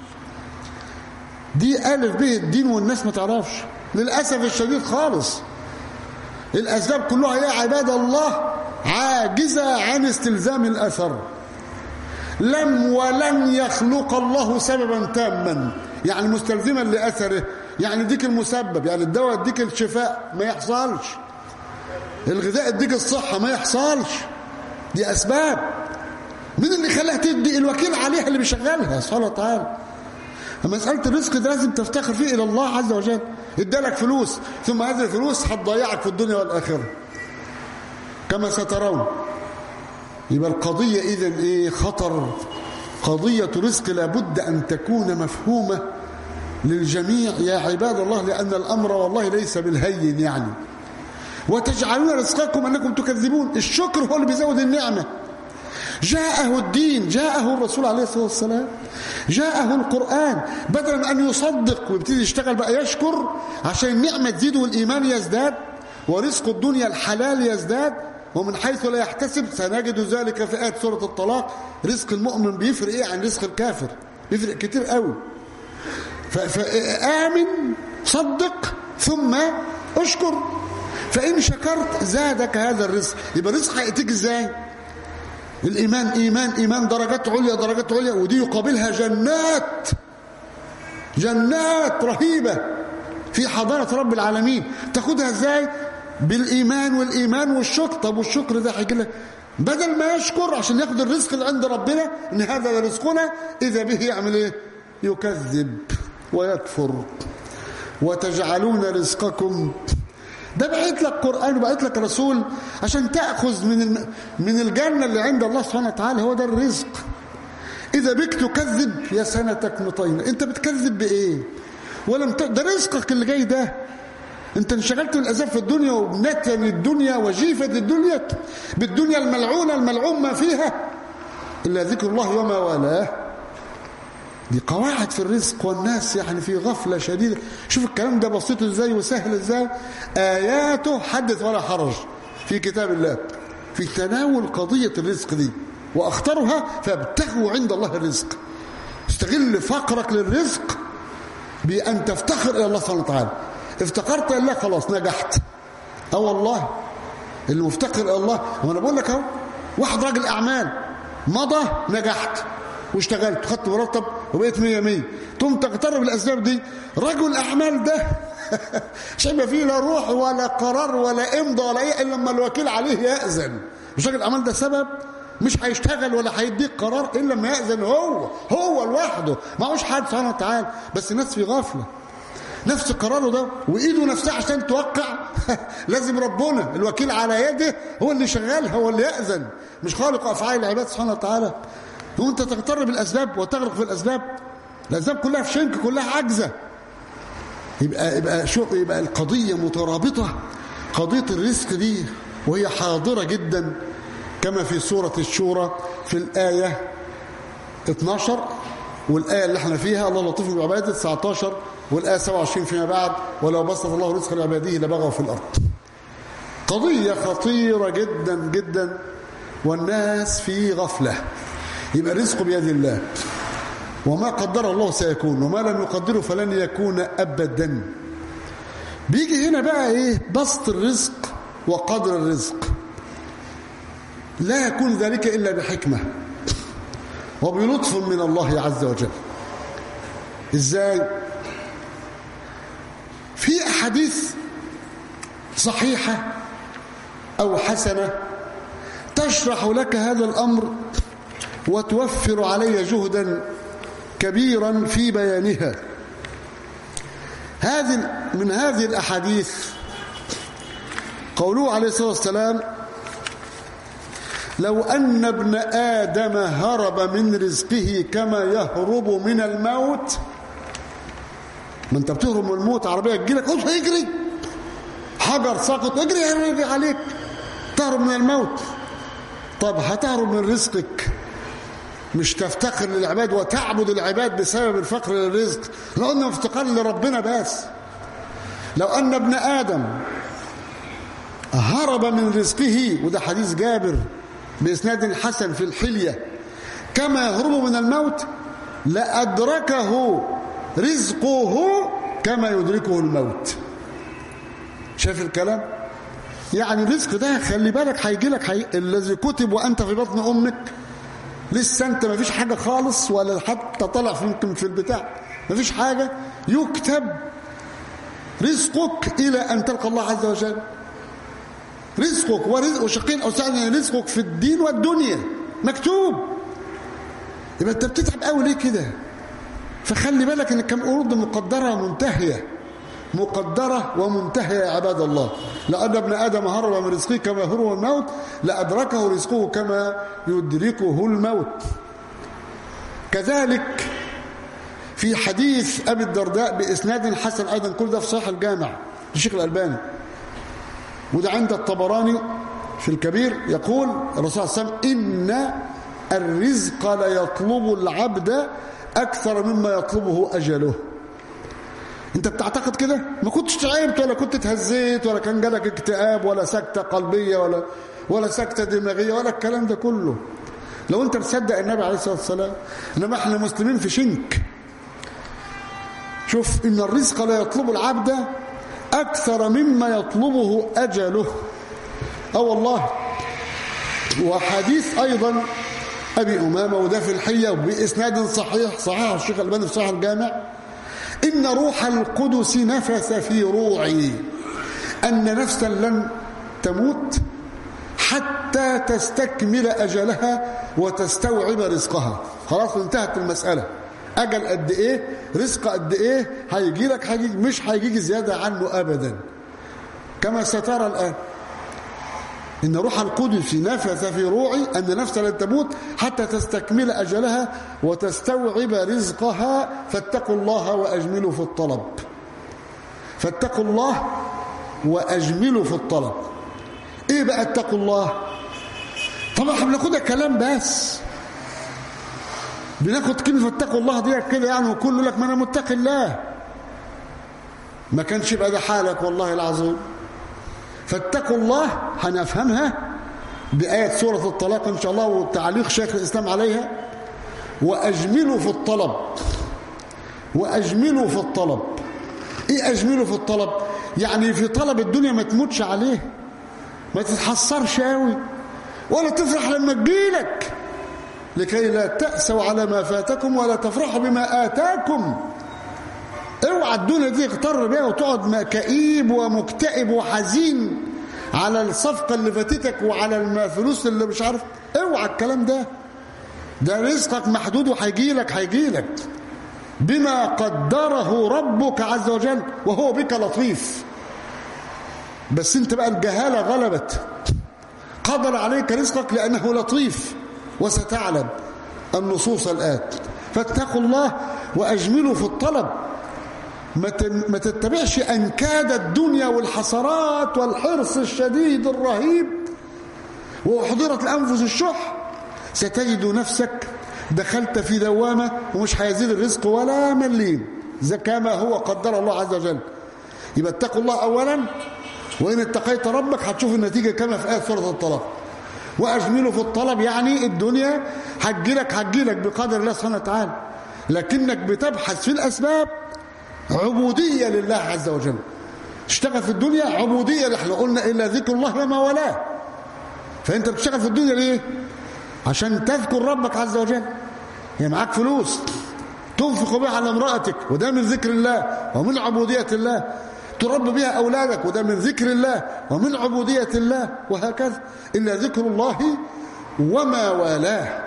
دي ألف به الدين والناس ما تعرفش للأسف الشديد خالص. الأسباب كلها يا عباد الله عاجزة عن استلزام الأثر. لم ولن يخلق الله سببا تاما يعني مستلزما لأثره. يعني ديك المسبب، يعني الدواء اديك الشفاء، ما يحصلش. الغذاء اديك الصحة، ما يحصلش. دي أسباب. مين اللي خلاها تدي؟ الوكيل عليها اللي بيشغلها سبحانه وتعالى. مسألة الرزق ده لازم تفتخر فيه إلى الله عز وجل. ادالك فلوس، ثم هذه الفلوس هتضيعك في الدنيا والآخرة كما سترون. يبقى القضية إذن إيه؟ خطر. قضية رزق لابد أن تكون مفهومة للجميع يا عباد الله، لأن الأمر والله ليس بالهين يعني. وتجعلون رزقكم أنكم تكذبون. الشكر هو اللي بيزود النعمة. جاءه الدين، جاءه الرسول عليه الصلاة والسلام، جاءه القرآن، بدلا من أن يصدق ويبتدي يشتغل بقى يشكر عشان النعمة تزيد والإيمان يزداد ورزق الدنيا الحلال يزداد. ومن حيث لا يحتسب سنجد ذلك في آية سورة الطلاق. رزق المؤمن بيفرق إيه عن رزق الكافر؟ بيفرق كتير قوي. فآمن، صدق، ثم اشكر، فإن شكرت زادك هذا الرزق. يبقى الرزق هيأتيك إزاي؟ الإيمان إيمان إيمان درجات عليا درجات عليا، ودي يقابلها جنات جنات رهيبة في حضارة رب العالمين. تاخدها إزاي؟ بالإيمان والإيمان والشكر. طب والشكر ده هيجي لك بدل ما يشكر عشان ياخد الرزق اللي عند ربنا، إن هذا رزقنا، إذا به يعمل إيه؟ يكذب. ويكفر وتجعلون رزقكم. ده بعت لك قرآن وبعت لك رسول عشان تأخذ من من الجنة اللي عند الله سبحانه وتعالى. هو ده الرزق. إذا بك تكذب يا سنتك مطينة. أنت بتكذب بإيه؟ ولم ت... ده رزقك اللي جاي ده. أنت انشغلت بالأذاب في الدنيا وبنتن الدنيا وجيفة الدنيا بالدنيا الملعونة الملعون ما فيها إلا ذكر الله وما والاه. دي قواعد في الرزق والناس يعني في غفلة شديدة. شوف الكلام ده بسيط ازاي وسهل ازاي. آياته حدث ولا حرج في كتاب الله في تناول قضية الرزق دي. وأخطرها فابتغوا عند الله الرزق. استغل فقرك للرزق بأن تفتخر إلى الله سبحانه وتعالى. افتقرت إلى الله خلاص نجحت. اه والله اللي مفتقر إلى الله. وأنا بقول لك اهو واحد راجل أعمال مضى نجحت واشتغلت وخدت مرتب وبقيت مية مية. تقوم تقترب الأسباب دي. رجل الأعمال ده مش هيبقى فيه لا روح ولا قرار ولا إمضى ولا إيه إلا لما الوكيل عليه يأذن. مش راجل الأعمال ده سبب مش هيشتغل ولا هيديك قرار إلا لما يأذن هو هو لوحده. ما هوش حد سبحانه وتعالى. بس الناس في غفلة. نفس قراره ده وإيده نفسها عشان توقع لازم ربنا الوكيل على يده هو اللي شغالها هو اللي يأذن. مش خالق أفعال العباد سبحانه وتعالى. وانت تقترب الأسباب وتغرق في الأسباب. الأسباب كلها في شنك كلها عجزة. يبقى يبقى شو يبقى القضية مترابطة. قضية الرزق دي وهي حاضرة جدا كما في سورة الشورى في الآية اثناشر والآية اللي احنا فيها الله لطيف بعباده تسعة عشر والآية سبعة وعشرين فيما بعد ولو بسط الله رزق لعباده لبغوا في الأرض. قضية خطيرة جدا جدا والناس في غفلة. يبقى الرزق بيد الله وما قدر الله سيكون وما لم يقدره فلن يكون أبدا. بيجي هنا بقى ايه بسط الرزق وقدر الرزق. لا يكون ذلك إلا بحكمة وبلطف من الله عز وجل. ازاي؟ في أحاديث صحيحة أو حسنة تشرح لك هذا الأمر وتوفر علي جهدا كبيرا في بيانها. هذه من هذه الأحاديث قوله عليه الصلاة والسلام لو أن ابن آدم هرب من رزقه كما يهرب من الموت. ما انت بتهرب من الموت عربية تجيلك خش اجري حجر ساقط اجري اجري عليك تهرب من الموت. طب هتهرب من رزقك مش تفتقر للعباد وتعبد العباد بسبب الفقر للرزق. لو قلنا افتقار لربنا بس. لو أن ابن آدم هرب من رزقه وده حديث جابر بإسناد حسن في الحلية كما يهرب من الموت لأدركه رزقه كما يدركه الموت. شايف الكلام؟ يعني الرزق ده خلي بالك هيجي لك حي... الذي كتب وأنت في بطن أمك لسه أنت ما فيش حاجة خالص ولا حتى طلع يمكن في البتاع ما فيش حاجة يكتب رزقك إلى أن تلقى الله عز وجل. رزقك ورزق وشقين أو سعيد رزقك في الدين والدنيا مكتوب. يبقى أنت بتتعب قوي ليه كده؟ فخلي بالك ان كم أرض مقدرة ومنتهية مقدرة ومنتهية يا عباد الله. لأن ابن آدم هرب من رزقه كما هرب الموت لأدركه رزقه كما يدركه الموت. كذلك في حديث أبي الدرداء بإسناد حسن أيضا كل ده في صحيح الجامع للشيخ الألباني وده عند الطبراني في الكبير يقول الرسول صلى الله عليه وسلم إن الرزق ليطلب العبد أكثر مما يطلبه أجله. أنت بتعتقد كده؟ ما كنتش تعبت ولا كنت تهزيت ولا كان جالك اكتئاب ولا سكتة قلبية ولا ولا سكتة دماغية ولا الكلام ده كله. لو أنت بتصدق النبي عليه الصلاة والسلام. إنما إحنا مسلمين في شنك. شوف إن الرزق لا يطلب العبد أكثر مما يطلبه أجله. أو والله. وحديث أيضا أبي أمامة وده في الحية بإسناد صحيح صحيح الشيخ الألباني في صحيح الجامع إن روح القدس نفث في روعي أن نفسا لن تموت حتى تستكمل أجلها وتستوعب رزقها. خلاص انتهت المسألة. أجل قد إيه، رزق قد إيه هيجي لك، هيجي مش هيجي زيادة عنه أبدا. كما سترى الآن إن روح القدس نفث في روعي أن نفس لن تموت حتى تستكمل أجلها وتستوعب رزقها، فاتقوا الله وأجملوا في الطلب. فاتقوا الله وأجملوا في الطلب. إيه بقى اتقوا الله؟ طبعا احنا بناخدها كلام بس، بناخد كلمة اتقوا الله دي كده يعني، وكل يقول لك ما أنا متقي الله. ما كانش يبقى ده حالك والله العظيم. فاتقوا الله هنفهمها بآية سورة الطلاق إن شاء الله وتعليق شيخ الإسلام عليها. وأجملوا في الطلب. وأجملوا في الطلب. إيه أجملوا في الطلب؟ يعني في طلب الدنيا ما تموتش عليه، ما تتحسرش قوي، ولا تفرح لما تجيلك، لكي لا تأسوا على ما فاتكم ولا تفرحوا بما آتاكم. اوعى الدنيا دي اغتر بيها وتقعد كئيب ومكتئب وحزين على الصفقة اللي فاتتك وعلى الفلوس اللي مش عارف. اوعى الكلام ده، ده رزقك محدود وهيجيلك هيجيلك بما قدره ربك عز وجل، وهو بك لطيف. بس انت بقى الجهالة غلبت، قدر عليك رزقك لأنه لطيف، وستعلم النصوص الآن. فاتقوا الله وأجملوا في الطلب. ما تتبعش أنكاد الدنيا والحسرات والحرص الشديد الرهيب وأحضرت الأنفس الشح، ستجد نفسك دخلت في دوامة ومش هيزيد الرزق ولا مليم زي كما هو قدر الله عز وجل. يبقى اتقوا الله أولا، وإن اتقيت ربك هتشوف النتيجة كما في آية سورة الطلاق. وأجملوا في الطلب يعني الدنيا هتجيلك هتجيلك بقدر الله سبحانه وتعالى، لكنك بتبحث في الأسباب عبودية لله عز وجل. تشتغل في الدنيا عبودية، اللي احنا قلنا إلا ذكر الله وما والاه. فأنت بتشتغل في الدنيا ليه؟ عشان تذكر ربك عز وجل. يعني معاك فلوس تنفق بها على امرأتك، وده من ذكر الله ومن عبودية الله. تربي بها أولادك، وده من ذكر الله ومن عبودية الله، وهكذا. إلا ذكر الله وما والاه.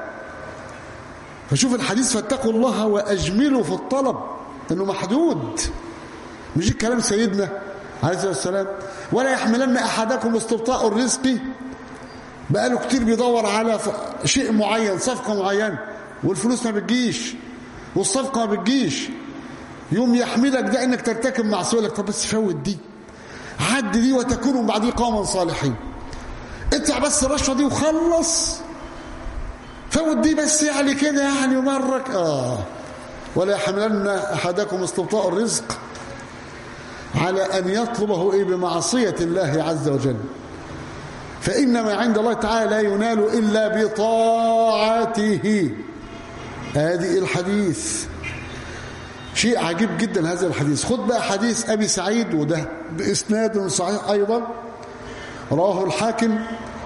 فشوف الحديث فاتقوا الله وأجملوا في الطلب، إنه محدود. مش الكلام سيدنا عليه الصلاة والسلام ولا يحملن أحدكم استبطاء الرزق. بقاله كتير بيدور على شيء معين، صفقة معينة، والفلوس ما بتجيش والصفقة ما بتجيش، يوم يحملك ده انك ترتكب معصية. لك طب بس فوت دي، عد دي، وتكونوا بعديه قوما صالحين. ادفع بس الرشوة دي وخلص، فوت دي بس يعني كده يعني مرك. اه ولا يحملن احدكم استبطاء الرزق على ان يطلبه ايه بمعصية الله عز وجل، فإنما عند الله تعالى لا ينال إلا بطاعته. هذه الحديث شيء عجيب جدا هذا الحديث. خد بقى حديث أبي سعيد، وده بإسناد صحيح أيضا، رواه الحاكم.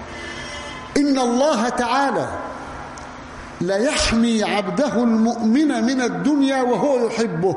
إن الله تعالى لا يحمي عبده المؤمن من الدنيا وهو يحبه.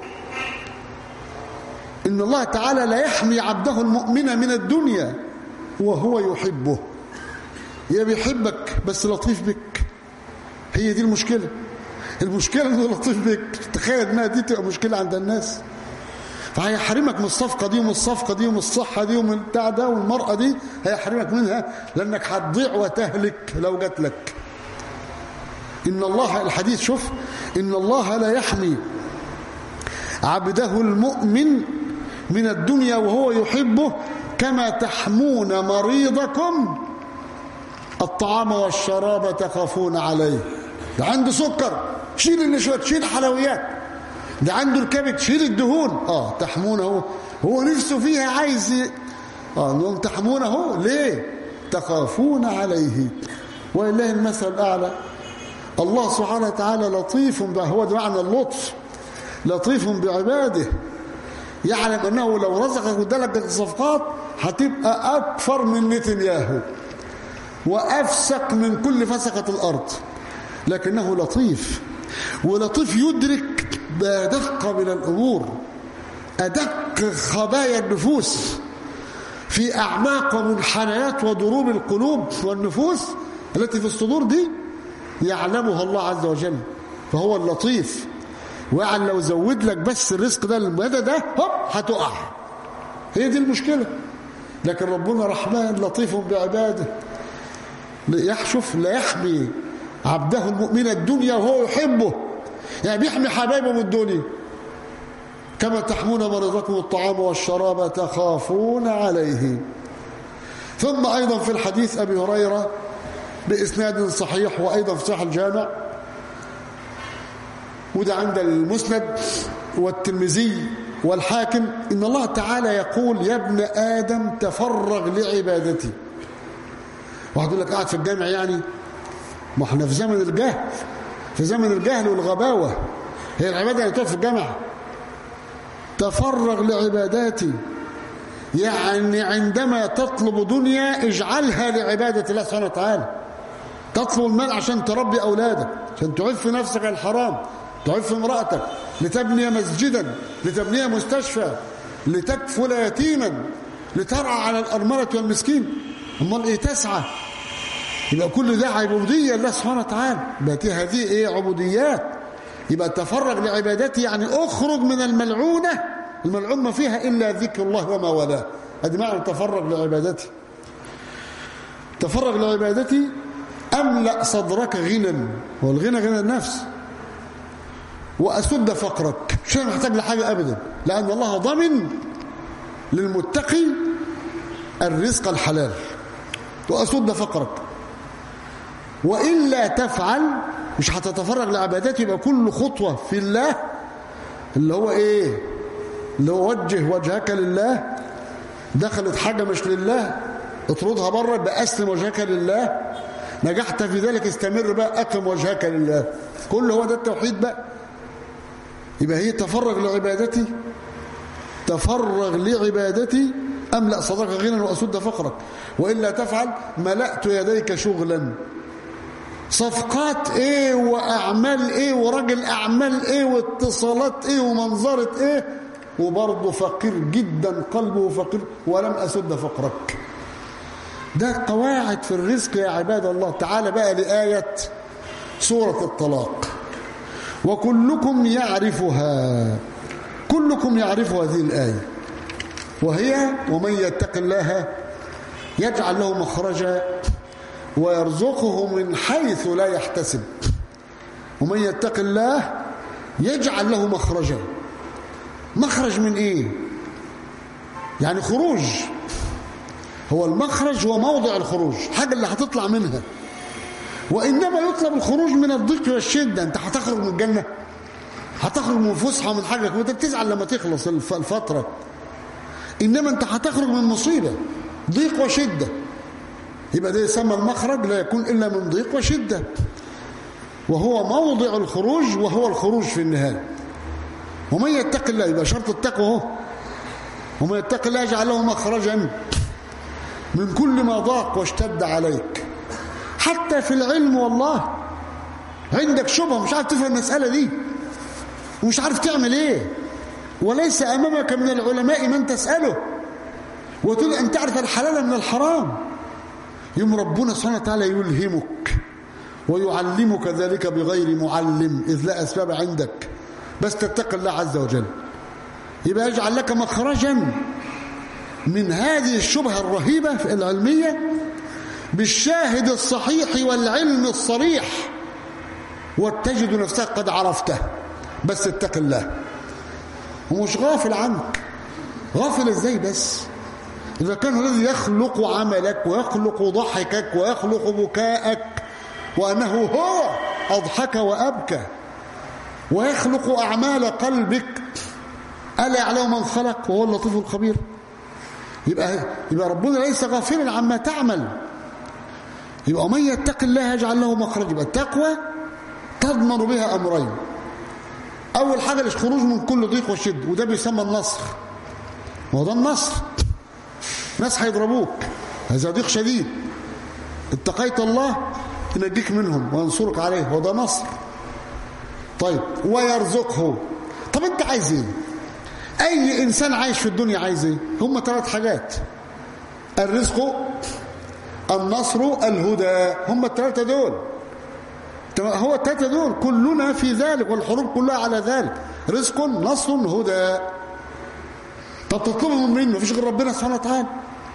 إن الله تعالى لا يحمي عبده المؤمن من الدنيا وهو يحبه. يا بيحبك بس لطيف بك، هي دي المشكلة. المشكلة انه لطيف بك. تخيل انها دي تبقى مشكلة عند الناس، فهيحرمك من الصفقة دي ومن الصفقة دي ومن الصحة دي ومن بتاع ده، والمرأة دي هيحرمك منها لأنك هتضيع وتهلك لو جات لك. إن الله، الحديث شوف، إن الله لا يحمي عبده المؤمن من الدنيا وهو يحبه كما تحمون مريضكم الطعام والشراب تخافون عليه. ده عنده سكر، شيل النشوات، شيل الحلويات. ده عنده الكبد، شيل الدهون. اه تحمونه، هو نفسه فيها عايز اه انهم تحمونه ليه؟ تخافون عليه. ولله المثل الاعلى. الله سبحانه وتعالى لطيف، هو ده معنى اللطف، لطيف بعباده. يعلم أنه لو رزقك ودلك الصفقات هتبقى أكثر من نتنياهو وأفسق من كل فسقة الأرض، لكنه لطيف. ولطيف يدرك بأدق من الأمور، أدق خبايا النفوس في أعماق منحنيات وضروب القلوب والنفوس التي في الصدور دي، يعلمها الله عز وجل. فهو اللطيف. ويعني لو زود لك بس الرزق ده المدى ده هوب هتقع. هي دي المشكلة. لكن ربنا رحمن لطيف بعباده، يحشف لا يحمي عبده المؤمن الدنيا وهو يحبه، يعني بيحمي حبايبه من الدنيا. كما تحمون مريضكم الطعام والشراب تخافون عليه. ثم أيضا في الحديث أبي هريرة بإسناد صحيح وأيضا في صحيح الجامع، وده عند المسند والترمذي والحاكم، إن الله تعالى يقول يا ابن آدم تفرغ لعبادتي. واحد يقول لك قاعد في الجامع، يعني ما احنا في زمن الجهل، في زمن الجهل والغباوة، هي العبادة اللي تقف في الجامع. تفرغ لعباداتي يعني عندما تطلب دنيا اجعلها لعبادة الله سبحانه وتعالى. تطلب المال عشان تربي أولادك، عشان تعف نفسك عن الحرام، تعف امرأتك، لتبني مسجدا، لتبني مستشفى، لتكفل يتيما، لترعى على الأرملة والمسكين. امال ايه تسعى؟ يبقى كل ده عبودية لله سبحانه وتعالى. يبقى هذه ايه؟ عبوديات. يبقى تفرغ لعبادتي يعني اخرج من الملعونة، الملعون ما فيها إلا ذكر الله وما والاه. ادي معنى تفرغ لعبادتي. تفرغ لعبادتي أملأ صدرك غنى، والغنى غنى النفس، وأسد فقرك، مش محتاج لحاجة أبدا، لأن الله ضمن للمتقي الرزق الحلال. وأسد فقرك، وإلا تفعل مش هتتفرغ لعبادته. يبقى كل خطوة في الله اللي هو إيه؟ اللي هو وجه وجهك لله. دخلت حاجة مش لله اطردها بره، يبقى أسلم وجهك لله. نجحت في ذلك استمر بقى، أقم وجهك لله. كل هو ده التوحيد بقى. يبقى هي تفرغ لعبادتي، تفرغ لعبادتي أملأ صدرك غنى وأسد فقرك، وإلا تفعل ملأت يديك شغلا. صفقات ايه وأعمال ايه ورجل أعمال ايه واتصالات ايه ومنظرة ايه، وبرضه فقير جدا، قلبه فقير، ولم أسد فقرك. ده قواعد في الرزق يا عباد الله. تعالى بقى لآية سورة الطلاق، وكلكم يعرفها. كلكم يعرف هذه الآية، وهي ومن يتق الله يجعل له مخرجا ويرزقه من حيث لا يحتسب. ومن يتق الله يجعل له مخرجا. مخرج من ايه؟ يعني خروج. هو المخرج هو موضع الخروج، حاجة اللي هتطلع منها. وإنما يطلب الخروج من الضيق والشدة. انت هتخرج من الجنة، هتخرج من فسحة من حاجة وانت بتزعل لما تخلص الفترة. إنما انت هتخرج من مصيبة، ضيق وشدة. يبقى ده يسمى المخرج، لا يكون إلا من ضيق وشدة، وهو موضع الخروج، وهو الخروج في النهاية. ومن يتق الله، يبقى شرط التقوى اهو. ومن يتق الله يجعل له مخرجا من كل ما ضاق واشتد عليك. حتى في العلم والله عندك شبهة مش عارف تفهم المسألة دي ومش عارف تعمل ايه، وليس أمامك من العلماء من تسأله وتقول أن تعرف الحلال من الحرام. يوم ربنا سبحانه وتعالى يلهمك ويعلمك ذلك بغير معلم، إذ لا أسباب عندك، بس تتقي الله عز وجل. يبقى يجعل لك مخرجا من هذه الشبهة الرهيبة العلمية بالشاهد الصحيح والعلم الصريح، وتجد نفسك قد عرفته، بس اتق الله. ومش غافل عنك. غافل ازاي بس؟ إذا كان الذي يخلق عملك ويخلق ضحكك ويخلق بكاءك، وأنه هو أضحك وأبكى، ويخلق أعمال قلبك، ألا يعلم من خلق وهو اللطيف الخبير. يبقى, يبقى ربنا ليس غافلا عما تعمل. يبقى من يتق الله يجعل له مخرج. يبقى التقوى تضمن بها أمرين. أول حاجة الخروج من كل ضيق وشد، وده بيسمى النصر. وده النصر. ناس هيضربوك، هذا ضيق شديد، اتقيت الله ينجيك منهم وينصرك عليه، وده نصر. طيب ويرزقه. طب انت عايز ايه؟ اي انسان عايش في الدنيا عايز ايه؟ هم ثلاث حاجات: الرزق، النصر، الهدى. هم الثلاثه دول. هو التلاتة دول كلنا في ذلك، والحروب كلها على ذلك. رزق، نصر، هدى. طب تطلبهم منه؟ مفيش غير ربنا سبحانه وتعالى.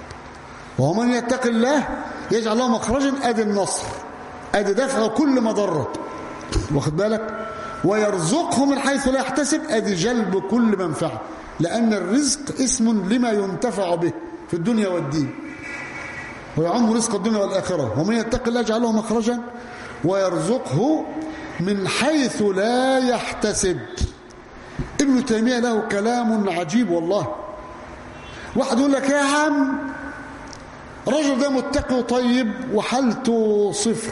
ومن يتق الله يجعل له مخرجا، ادي النصر، ادي دفع كل مضره، واخد بالك؟ ويرزقه من حيث لا يحتسب، ادي جلب كل منفعه، لان الرزق اسم لما ينتفع به في الدنيا والدين، ويعم رزق الدنيا والاخره. ومن يتق الله يجعل له مخرجا ويرزقه من حيث لا يحتسب. ابن تيميه له كلام عجيب والله. واحد يقول لك يا عم الرجل ده متقي طيب وحالته صفر،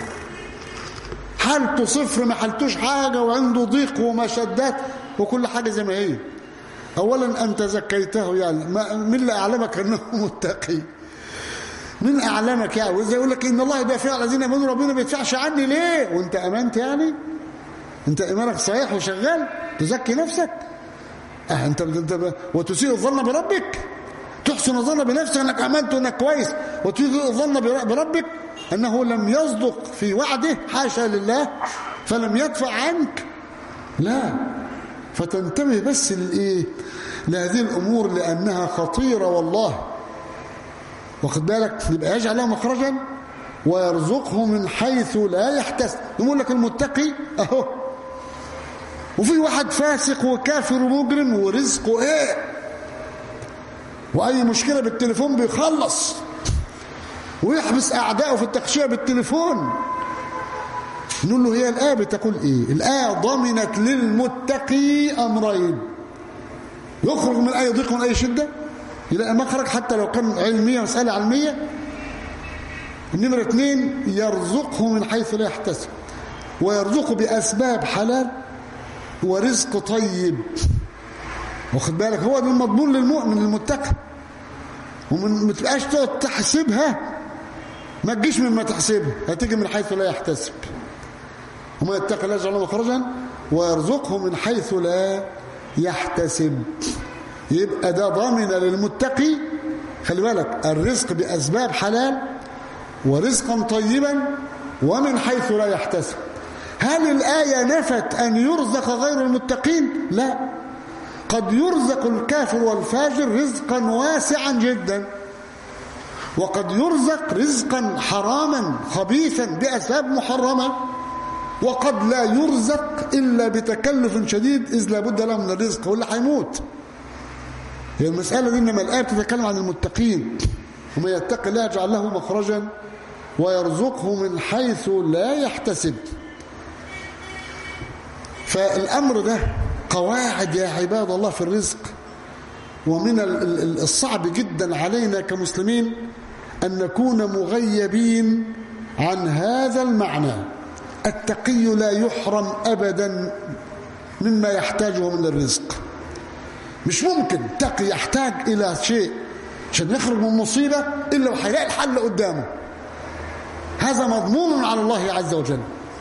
حالته صفر، ما حالتوش حاجه، وعنده ضيق ومشدات وكل حاجه زي ما هي. اولا انت زكيته، يعني من اللي اعلمك انه متقي؟ من اعلمك يعني؟ وازاي يقول لك ان الله يدافع عن الذين امنوا، ربنا ما بيدفعش عني ليه وانت امنت؟ يعني انت ايمانك صحيح وشغال تزكي نفسك؟ اه انت انت وتسيء الظن بربك، تحسن الظن بنفسك انك امنت وانك كويس، وتسيء الظن بربك انه لم يصدق في وعده، حاشا لله، فلم يدفع عنك. لا، فتنتبه بس للايه، لهذه الامور لانها خطيره والله، واخد بالك؟ يبقى يجعل له مخرجا ويرزقه من حيث لا يحتسب. يقول لك المتقي اهو، وفي واحد فاسق وكافر ومجرم ورزقه ايه، واي مشكله بالتليفون بيخلص ويحبس اعدائه في التخشيه بالتليفون. نقول له هي الايه بتقول ايه؟ الايه ضمنت للمتقي امرين: يخرج من اي ضيق ومن اي شده، يلاقي مخرج حتى لو كان علميه، مساله علميه. النمره اثنين يرزقه من حيث لا يحتسب، ويرزقه باسباب حلال ورزق طيب، واخد بالك؟ هو ده المضمون للمؤمن المتقي. وما تبقاش تقعد تحسبها، ما تجيش مما تحسبها، هتيجي من حيث لا يحتسب. وما يتقي الله يجعل له مخرجا ويرزقه من حيث لا يحتسب. يبقى ده ضامن للمتقي، خلي بالك، الرزق بأسباب حلال ورزقا طيبا ومن حيث لا يحتسب. هل الآية نفت أن يرزق غير المتقين؟ لا، قد يرزق الكافر والفاجر رزقا واسعا جدا، وقد يرزق رزقا حراما خبيثا بأسباب محرمة، وقد لا يرزق إلا بتكلف شديد إذ لا بد له من الرزق ولا هيموت. هي المسألة دي، إنما الآية بتتكلم عن المتقين. ومن يتق الله يجعل له مخرجا ويرزقه من حيث لا يحتسب. فالأمر ده قواعد يا عباد الله في الرزق، ومن الصعب جدا علينا كمسلمين أن نكون مغيبين عن هذا المعنى. التقي لا يحرم أبدا مما يحتاجه من الرزق. مش ممكن تقي يحتاج إلى شيء عشان يخرج من مصيبة إلا وحيلاقي الحل قدامه. هذا مضمون على الله عز وجل.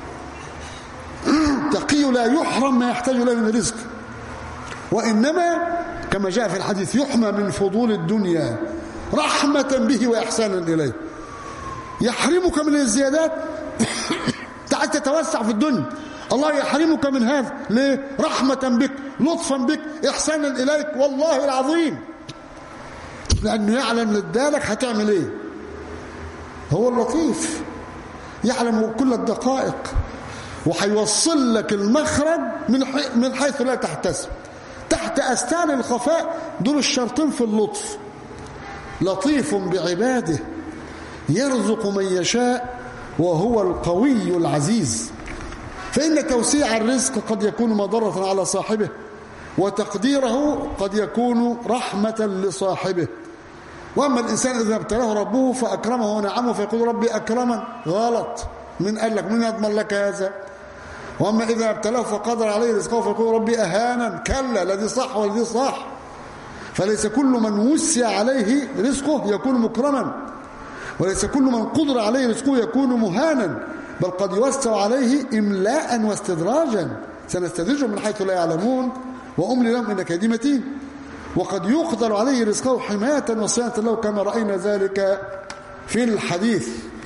تقي لا يحرم ما يحتاج له من الرزق، وإنما كما جاء في الحديث يحمى من فضول الدنيا رحمة به وإحسانا إليه. يحرمك من الزيادات تعال تتوسع في الدنيا، الله يحرمك من هذا ليه؟ رحمة بك، لطفا بك، إحسانا إليك، والله العظيم، لأنه يعلم لدالك هتعمل إيه. هو اللطيف يعلم كل الدقائق، وحيوصل لك المخرج من من حيث لا تحتسب، تحت أستان الخفاء. دول الشرطين في اللطف. لطيف بعباده يرزق من يشاء وهو القوي العزيز. فإن توسيع الرزق قد يكون مضرة على صاحبه، وتقديره قد يكون رحمة لصاحبه. وأما الإنسان إذا ابتلاه ربه فأكرمه ونعمه فيقول ربي أكرما، غلط. من قال لك؟ من يضمن لك هذا؟ وأما إذا ابتلاه فقدر عليه رزقه فيقول ربي أهانا، كلا، لا دي صح ولا دي صح. فليس كل من وسع عليه رزقه يكون مكرما، وليس كل من قدر عليه رزقه يكون مهانا، بل قد يوسع عليه إملاء واستدراجا. سنستدرجهم من حيث لا يعلمون وأملي لهم إن كيدي متين. وقد يقدر عليه رزقه حماية وصيانة له كما رأينا ذلك في الحديث.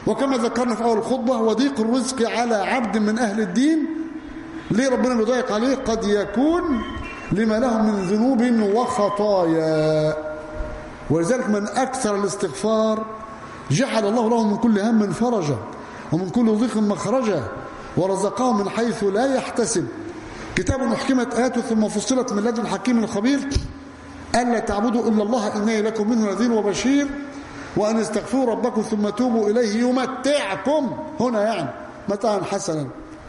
وكما ذكرنا في أول الخطبة وضيق الرزق على عبد من أهل الدين، ليه ربنا بيضايق عليه؟ قد يكون لما له من ذنوب وخطايا. ولذلك من أكثر الاستغفار جعل الله له من كل هم فرجا ومن كل ضيق مخرجا ورزقه من حيث لا يحتسب. كتاب أحكمت آياته ثم فصلت من لدن حكيم خبير ألا تعبدوا إلا الله إنني لكم منه نذير وبشير وأن استغفروا ربكم ثم توبوا إليه يمتعكم، هنا يعني متاعا حسنا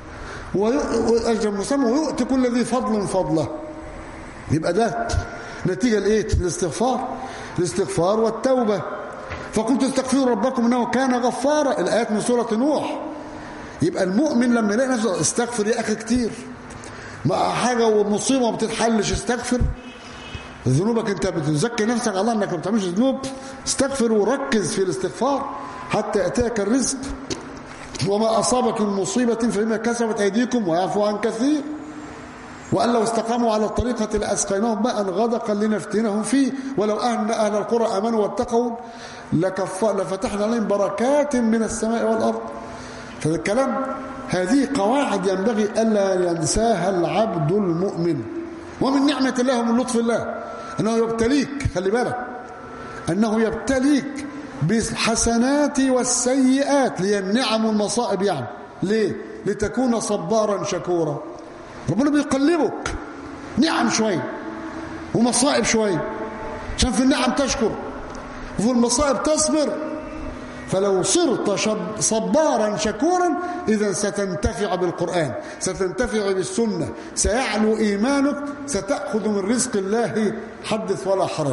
وأجر مسمى ويؤتي كل ذي فضل فضله. يبقى ده نتيجة لإيه؟ الاستغفار الاستغفار والتوبة. فقلت استغفروا ربكم إنه كان غفارا، الآيات من سورة نوح. يبقى المؤمن لما يلاقي نفسه استغفر يا أخي كتير، مع حاجة ومصيبة ما بتتحلش استغفر. ذنوبك انت بتزكي نفسك على الله انك ما بتعملش ذنوب، استغفر وركز في الاستغفار حتى يأتيك الرزق. وما أصابك من مصيبة فبما كسبت أيديكم ويعفو عن كثير. وأن لو استقاموا على الطريقة لأسقيناهم ماء غدقا لنفتنهم فيه ولو أن أهل القرى آمنوا واتقوا لفتحنا عليهم بركات من السماء والأرض. فهذا الكلام هذه قواعد ينبغي ألا ينساها العبد المؤمن. ومن نعمة الله ومن لطف الله أنه يبتليك، خلي بالك أنه يبتليك بالحسنات والسيئات، لي النعم والمصائب يعني. ليه؟ لتكون صبارا شكورا. ربنا بيقلبك نعم شوي ومصائب شوي عشان في النعم تشكر وفي المصائب تصبر. فلو صرت صبارا شكورا إذا ستنتفع بالقرآن، ستنتفع بالسنة، سيعلو إيمانك، ستأخذ من رزق الله حدث ولا حرج.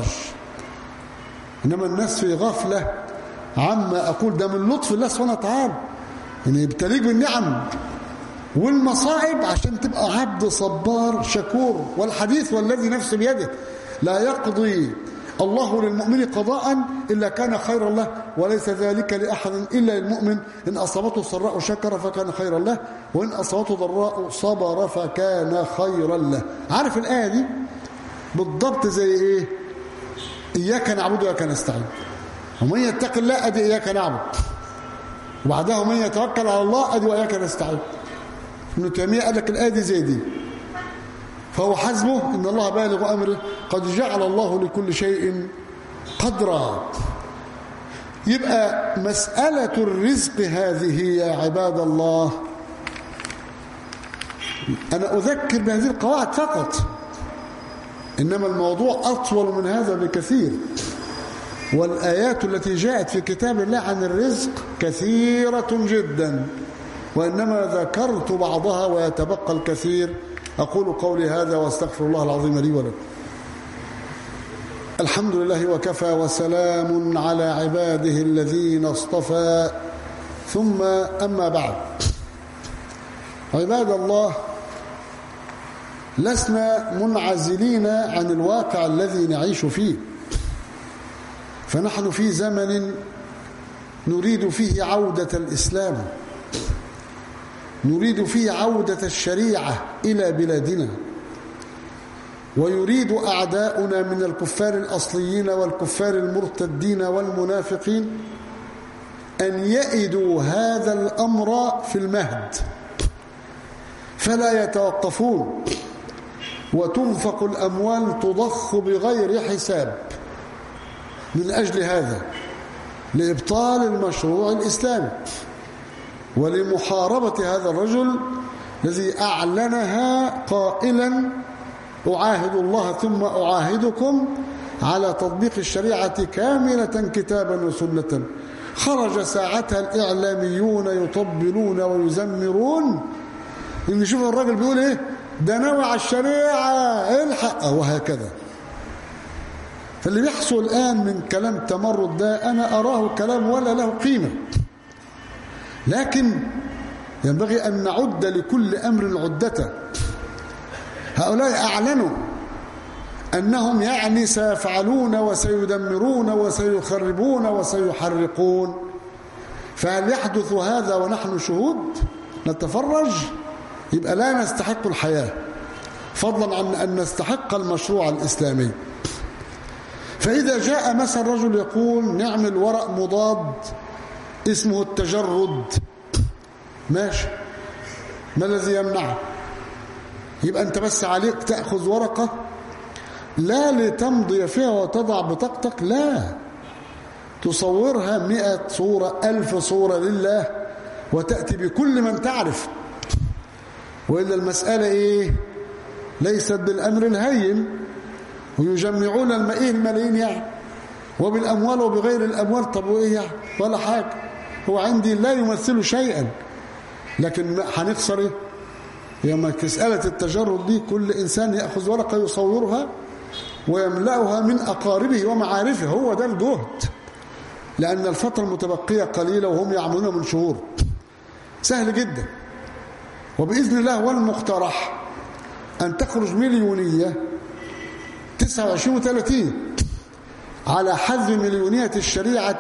إنما الناس في غفلة عما أقول. ده من لطف الله سبحانه وتعالى إن يبتليك بالنعم والمصائب عشان تبقى عبد صبار شكور. والحديث والذي نفسي بيده لا يقضي الله للمؤمن قضاء إلا كان خيرا له وليس ذلك لأحد إلا للمؤمن. إن أصابته السراء شكر فكان خيرا له وإن أصابته ضراء صبر فكان خيرا له. عارف الآية دي بالضبط زي إيه؟ إياك نعبد وإياك نستعين. ومن يتق الله أدي إياك نعبد، وبعدها ومن يتوكل على الله أدي وإياك نستعين. ابن تيمية قال لك الآية دي زي دي، فهو حسبه إن الله بالغ أمره قد جعل الله لكل شيء قدرا. يبقى مسألة الرزق هذه يا عباد الله أنا أذكر بهذه القواعد فقط، إنما الموضوع أطول من هذا بكثير. والآيات التي جاءت في كتاب الله عن الرزق كثيرة جدا، وإنما ذكرت بعضها ويتبقى الكثير. أقول قولي هذا وأستغفر الله العظيم لي ولكم. الحمد لله وكفى وسلام على عباده الذين اصطفى، ثم أما بعد. عباد الله، لسنا منعزلين عن الواقع الذي نعيش فيه، فنحن في زمن نريد فيه عودة الإسلام، نريد فيه عودة الشريعة إلى بلادنا، ويريد أعداؤنا من الكفار الأصليين والكفار المرتدين والمنافقين أن يئدوا هذا الأمر في المهد فلا يتوقفون، وتنفق الأموال تضخ بغير حساب من أجل هذا، لإبطال المشروع الإسلامي ولمحاربة هذا الرجل الذي أعلنها قائلا أعاهد الله ثم أعاهدكم على تطبيق الشريعة كاملة كتابا وسنة. خرج ساعتها الإعلاميون يطبلون ويزمرون إن شوف الراجل بيقول إيه، ده نوع على الشريعة الحق، وهكذا. فاللي بيحصل الآن من كلام تمرد ده أنا أراه كلام ولا له قيمة، لكن ينبغي أن نعد لكل أمر عدته. هؤلاء أعلنوا أنهم يعني سيفعلون وسيدمرون وسيخربون وسيحرقون، فهل يحدث هذا ونحن شهود نتفرج؟ يبقى لا نستحق الحياة، فضلا عن أن نستحق المشروع الإسلامي. فإذا جاء مثلا رجل يقول نعمل ورق مضاد اسمه التجرد، ماشي، ما الذي يمنعه؟ يبقى أنت بس عليك تأخذ ورقة لا لتمضي فيها وتضع بطاقتك، لا، تصورها مئة صورة ألف صورة لله وتأتي بكل من تعرف. وإلا المسألة إيه؟ ليست بالأمر الهين، ويجمعون المئين الملايين يعني، وبالأموال وبغير الأموال. طب وإيه يعني؟ ولا حاجة، هو عندي لا يمثل شيئا، لكن هنخسر إيه؟ يوم مسألة التجرد دي كل إنسان يأخذ ورقة يصورها ويملأها من أقاربه ومعارفه، هو ده الجهد، لأن الفترة المتبقية قليلة وهم يعملون من شهور، سهل جدا. وبإذن الله والمقترح أن تخرج مليونية تسعة وعشرين وثلاثين على حذف مليونية الشريعة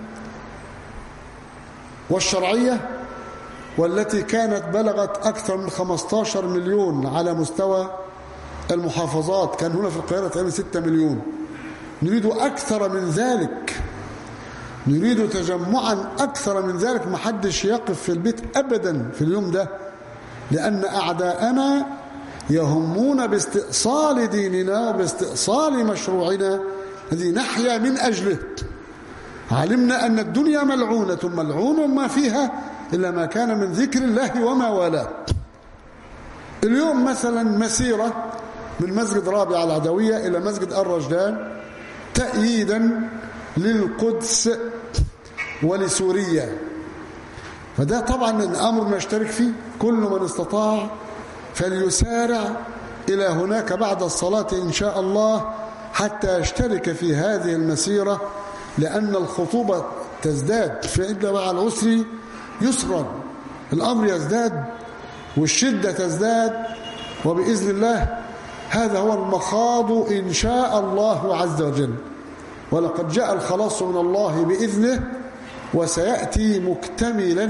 والشرعية، والتي كانت بلغت أكثر من خمسة عشر مليون على مستوى المحافظات. كان هنا في القاهرة تقريبا ستة مليون. نريد أكثر من ذلك، نريد تجمعا أكثر من ذلك. محدش يقف في البيت أبدا في اليوم ده، لأن أعداءنا يهمون باستئصال ديننا وباستئصال مشروعنا الذي نحيا من أجله. علمنا أن الدنيا ملعونة ملعون ما فيها إلا ما كان من ذكر الله وما والاه. اليوم مثلا مسيرة من مسجد رابعة العدوية إلى مسجد الرجلان تأييدا للقدس ولسوريا، فده طبعا الأمر نشترك فيه، كل من استطاع فليسارع إلى هناك بعد الصلاة إن شاء الله حتى يشترك في هذه المسيرة، لأن الخطوبة تزداد فإن مع العسر يسرا، الأمر يزداد والشدة تزداد، وبإذن الله هذا هو المخاض إن شاء الله عز وجل. ولقد جاء الخلاص من الله بإذنه وسيأتي مكتملا،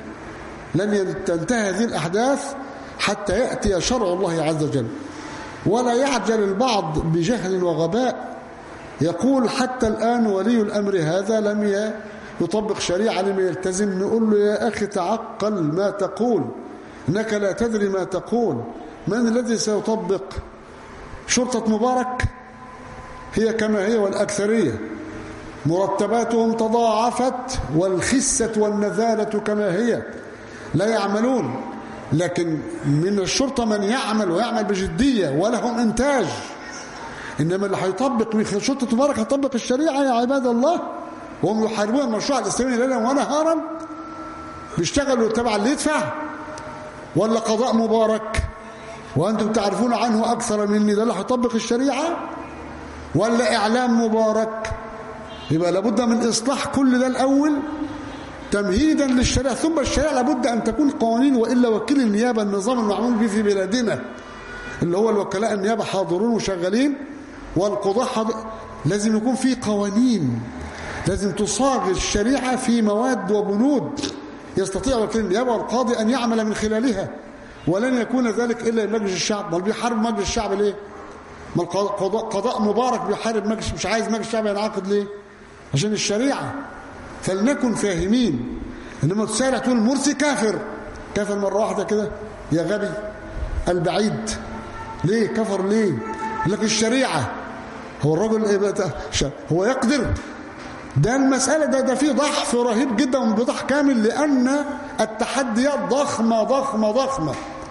لن تنتهي هذه الأحداث حتى يأتي شرع الله عز وجل. ولا يعجل البعض بجهل وغباء، يقول حتى الآن ولي الأمر هذا لم يطبق شريعة، لم يلتزم. نقول له يا أخي تعقل ما تقول، إنك لا تدري ما تقول. من الذي سيطبق؟ شرطة مبارك هي كما هي والأكثرية، مرتباتهم تضاعفت والخسة والنذالة كما هي، لا يعملون. لكن من الشرطة من يعمل ويعمل بجدية ولهم إنتاج، إنما اللي هيطبق شرطة مبارك هيطبق الشريعة يا عباد الله، وهم يحاربون المشروع الإسلامي ليلا ونهارا، بيشتغلوا تبع اللي يدفع، ولا قضاء مبارك وأنتم تعرفون عنه أكثر مني، ده اللي هيطبق الشريعة، ولا إعلام مبارك؟ يبقى لابد من إصلاح كل ده الأول تمهيدا للشريعة، ثم الشريعة لابد أن تكون قوانين، وإلا وكيل النيابة النظام المعمول به في بلادنا اللي هو الوكلاء النيابة حاضرون وشغالين، والقضاء حاضر، لازم يكون في قوانين، لازم تصاغ الشريعة في مواد وبنود يستطيع وكيل النيابة والقاضي أن يعمل من خلالها، ولن يكون ذلك إلا مجلس الشعب. ما بيحارب مجلس الشعب ليه؟ ما القضاء قضاء مبارك بيحارب مجلس، مش عايز مجلس الشعب ينعقد ليه؟ عشان الشريعة. فلنكن فاهمين، إنما تسارع تقول مرسي كافر، كافر مرة واحدة كده يا غبي البعيد، ليه كفر ليه؟ لك الشريعة، هو الرجل إيه هو يقدر؟ ده المسألة ده ده فيه ضعف رهيب جدا وانبطاح كامل، لأن التحديات ضخمة ضخمة ضخمة،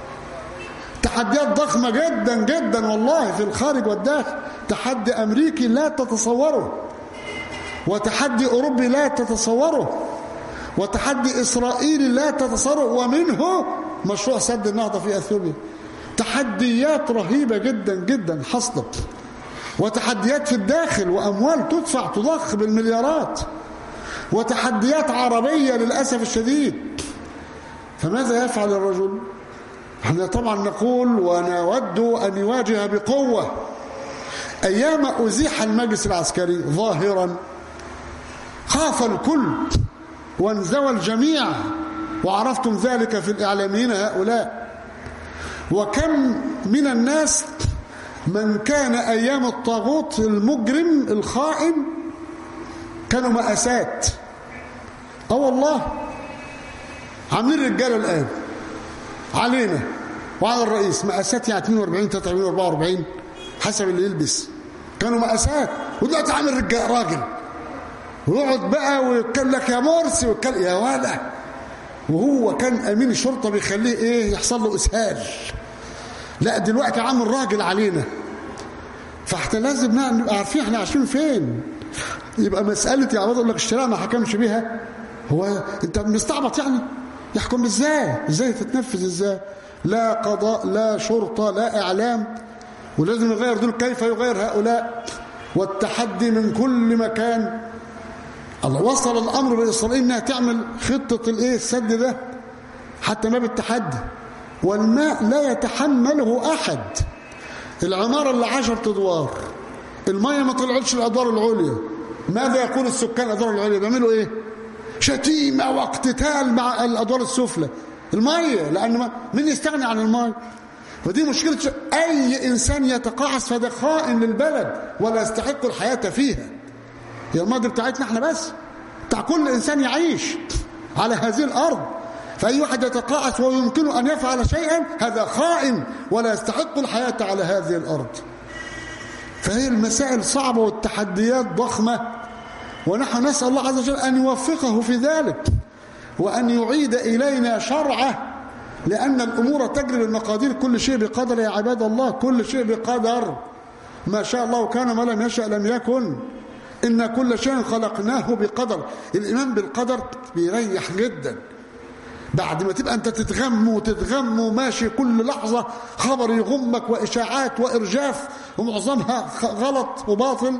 تحديات ضخمة جدا جدا والله في الخارج والداخل. تحدي أمريكي لا تتصوره، وتحدي أوروبي لا تتصوره، وتحدي إسرائيلي لا تتصوره، ومنه مشروع سد النهضة في أثيوبيا. تحديات رهيبة جدا جدا حصلت، وتحديات في الداخل، وأموال تدفع تضخ بالمليارات، وتحديات عربية للأسف الشديد. فماذا يفعل الرجل؟ احنا طبعا نقول ونود أن يواجه بقوة. أيام أزيح المجلس العسكري ظاهرا خاف الكل وانزوى الجميع، وعرفتم ذلك في الإعلاميين هؤلاء. وكم من الناس من كان أيام الطاغوت المجرم الخائن كانوا مأساة، اه والله عاملين رجاله الان علينا وعلى الرئيس مقاسات يعني اتنين واربعين تلاتة واربعين اربعة واربعين حسب اللي يلبس، كانوا مقاسات، ودلوقتي عامل رجال راجل ويقعد بقى ويتكلم لك يا مرسي ويتكلم يا ولد، وهو كان امين الشرطه بيخليه ايه يحصل له اسهال. لا دلوقتي عامل راجل علينا، فاحنا لازم نبقى عارفين احنا عايشين فين. يبقى مساله يا عباد اقول لك الشريعه ما حكمش بيها، هو انت مستعبط يعني؟ يحكم ازاي؟ ازاي تتنفذ ازاي؟ لا قضاء لا شرطه لا اعلام، ولازم يغير دول. كيف يغير هؤلاء؟ والتحدي من كل مكان. الله وصل الامر باسرائيل انها تعمل خطه الايه السد ده حتى ما بالتحدي، والماء لا يتحمله احد. العماره اللي عشرة ادوار الميه ما طلعتش الادوار العليا، ماذا يقول السكان الادوار العليا؟ بيعملوا ايه؟ شتيمه واقتتال مع الادوار السفلى. الميه لان من يستغني عن الميه؟ ودي مشكله اي انسان يتقاعس فده خائن للبلد ولا يستحق الحياه فيها. هي الماضي بتاعتنا احنا بس، بتاع كل انسان يعيش على هذه الارض. فاي واحد يتقاعس ويمكنه ان يفعل شيئا هذا خائن ولا يستحق الحياه على هذه الارض. فهي المسائل صعبه والتحديات ضخمه، ونحن نسال الله عز وجل ان يوفقه في ذلك وان يعيد الينا شرعه، لان الامور تجري بالمقادير. كل شيء بقدر يا عباد الله، كل شيء بقدر. ما شاء الله كان ما لم يشأ لم يكن. إن كل شيء خلقناه بقدر. الإيمان بالقدر بيريح جدا. بعد ما تبقى أنت تتغم وتتغم وماشي كل لحظة خبر يغمك وإشاعات وإرجاف ومعظمها غلط وباطل،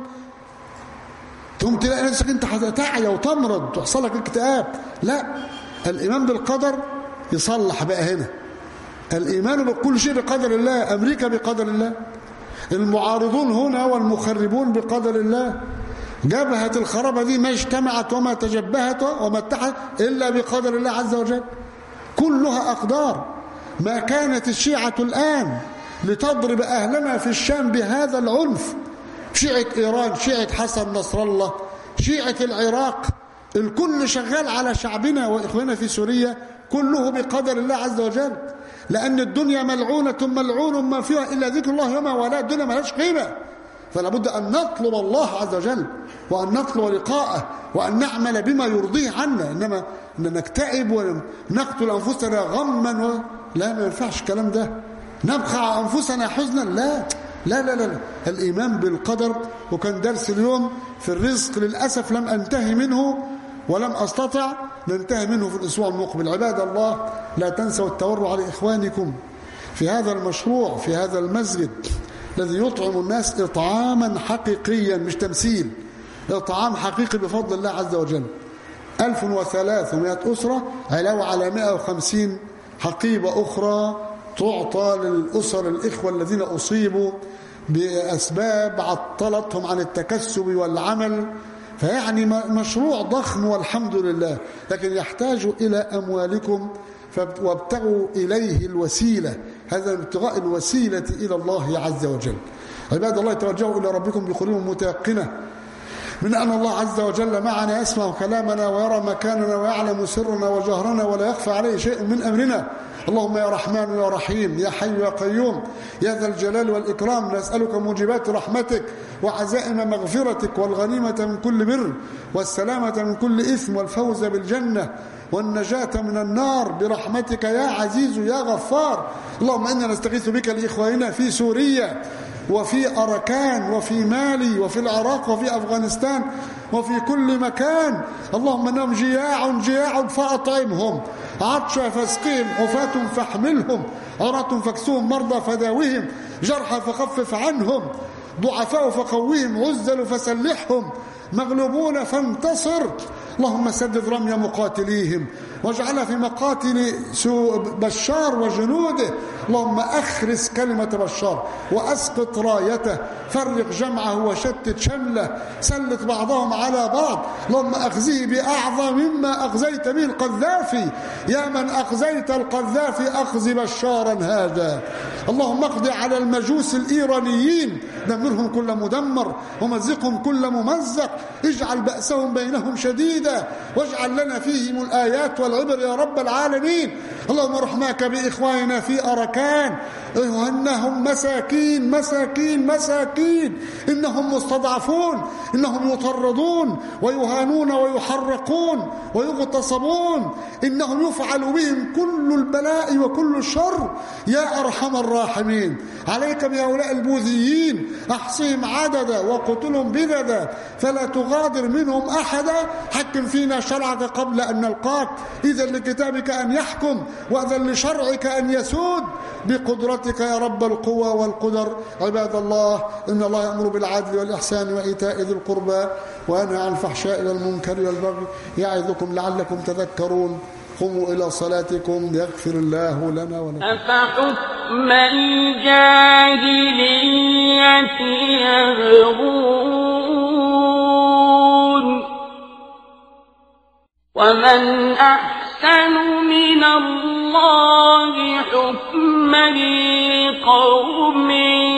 تقوم تلاقي نفسك أنت هتعيا وتمرض وتحصل لك اكتئاب. لا، الإيمان بالقدر يصلح بقى هنا. الإيمان بكل شيء بقدر الله. أمريكا بقدر الله، المعارضون هنا والمخربون بقدر الله، جبهة الخرابة دي ما اجتمعت وما تجبهت وما اتحدت إلا بقدر الله عز وجل. كلها أقدار. ما كانت الشيعة الآن لتضرب أهلنا في الشام بهذا العنف، شيعة إيران، شيعة حسن نصر الله، شيعة العراق، الكل شغال على شعبنا وإخواننا في سوريا، كله بقدر الله عز وجل. لأن الدنيا ملعونة ملعون ما فيها إلا ذكر الله وما ولا. الدنيا ما لهاش قيمة، فلا بد أن نطلب الله عز وجل وأن نطلب لقاءه وأن نعمل بما يرضيه عنا. إنما أن نكتئب ونقتل أنفسنا غما و... لا، ما ينفعش الكلام ده. نبقى أنفسنا حزنا، لا لا لا لا. الإيمان بالقدر. وكان درس اليوم في الرزق، للأسف لم أنتهي منه ولم أستطع، ننتهي منه في الأسبوع المقبل. عباد الله، لا تنسوا التورع لإخوانكم في هذا المشروع، في هذا المسجد الذي يطعم الناس إطعاما حقيقيا مش تمثيل، إطعام حقيقي بفضل الله عز وجل. ألف وثلاثمائة أسرة علاوة على مائة وخمسين حقيبة أخرى تعطى للأسر الإخوة الذين أصيبوا بأسباب عطلتهم عن التكسب والعمل. فيعني مشروع ضخم والحمد لله، لكن يحتاج إلى أموالكم وابتغوا إليه الوسيلة. هذا ابتغاء الوسيلة إلى الله عز وجل. عباد الله، توجهوا إلى ربكم بقلوب متيقنة من أن الله عز وجل معنا، يسمع كلامنا ويرى مكاننا ويعلم سرنا وجهرنا ولا يخفى عليه شيء من أمرنا. اللهم يا رحمن يا رحيم يا حي يا قيوم يا ذا الجلال والإكرام، نسألك موجبات رحمتك وعزائم مغفرتك والغنيمة من كل بر والسلامة من كل إثم والفوز بالجنة والنجاة من النار برحمتك يا عزيز يا غفار. اللهم إنا نستغيث بك لإخواننا في سوريا وفي أركان وفي مالي وفي العراق وفي أفغانستان وفي كل مكان. اللهم إنهم جياع جياع فأطعمهم، عطشى فاسقهم، حفاة فاحملهم، عراة فاكسوهم، مرضى فداوهم، جرحى فخفف عنهم، ضعفاء فقويهم، عزل فسلحهم، مغلوبون فانتصر. اللهم سدد رمي مقاتليهم واجعلها في مقاتل بشار وجنوده. اللهم أخرس كلمة بشار وأسقط رايته، فرق جمعه وشتت شمله، سلط بعضهم على بعض. اللهم أخزيه بأعظم مما أخزيت به القذافي. يا من أخزيت القذافي أخزي بشارا هذا. اللهم اقض على المجوس الإيرانيين، دمرهم كل مدمر ومزقهم كل ممزق، اجعل بأسهم بينهم شديدا، واجعل لنا فيهم الآيات والعبر يا رب العالمين. اللهم رحماك بإخواننا في أركان، إنهم مساكين مساكين مساكين، إنهم مستضعفون، إنهم يطردون ويهانون ويحرقون ويغتصبون، إنهم يفعل بهم كل البلاء وكل الشر يا أرحم الراحمين. عليك بهؤلاء البوذيين، أحصهم عددا وقتلهم بددا، فلا تغادر منهم أحدا. حكم فينا شرعك قبل أن نلقاك، إذن لكتابك أن يحكم، وأذن لشرعك أن يسود بقدرتك يا رب القوى والقدر. عباد الله، إن الله يأمر بالعدل والإحسان وإيتاء ذي القربى وينهى عن الفحشاء والمنكر والبغي يعظكم لعلكم تذكرون. قوموا إلى صلاتكم يغفر الله لنا ولكم. أفحكم الجاهلية يبغون ومن أحسن من الله حكما لقوم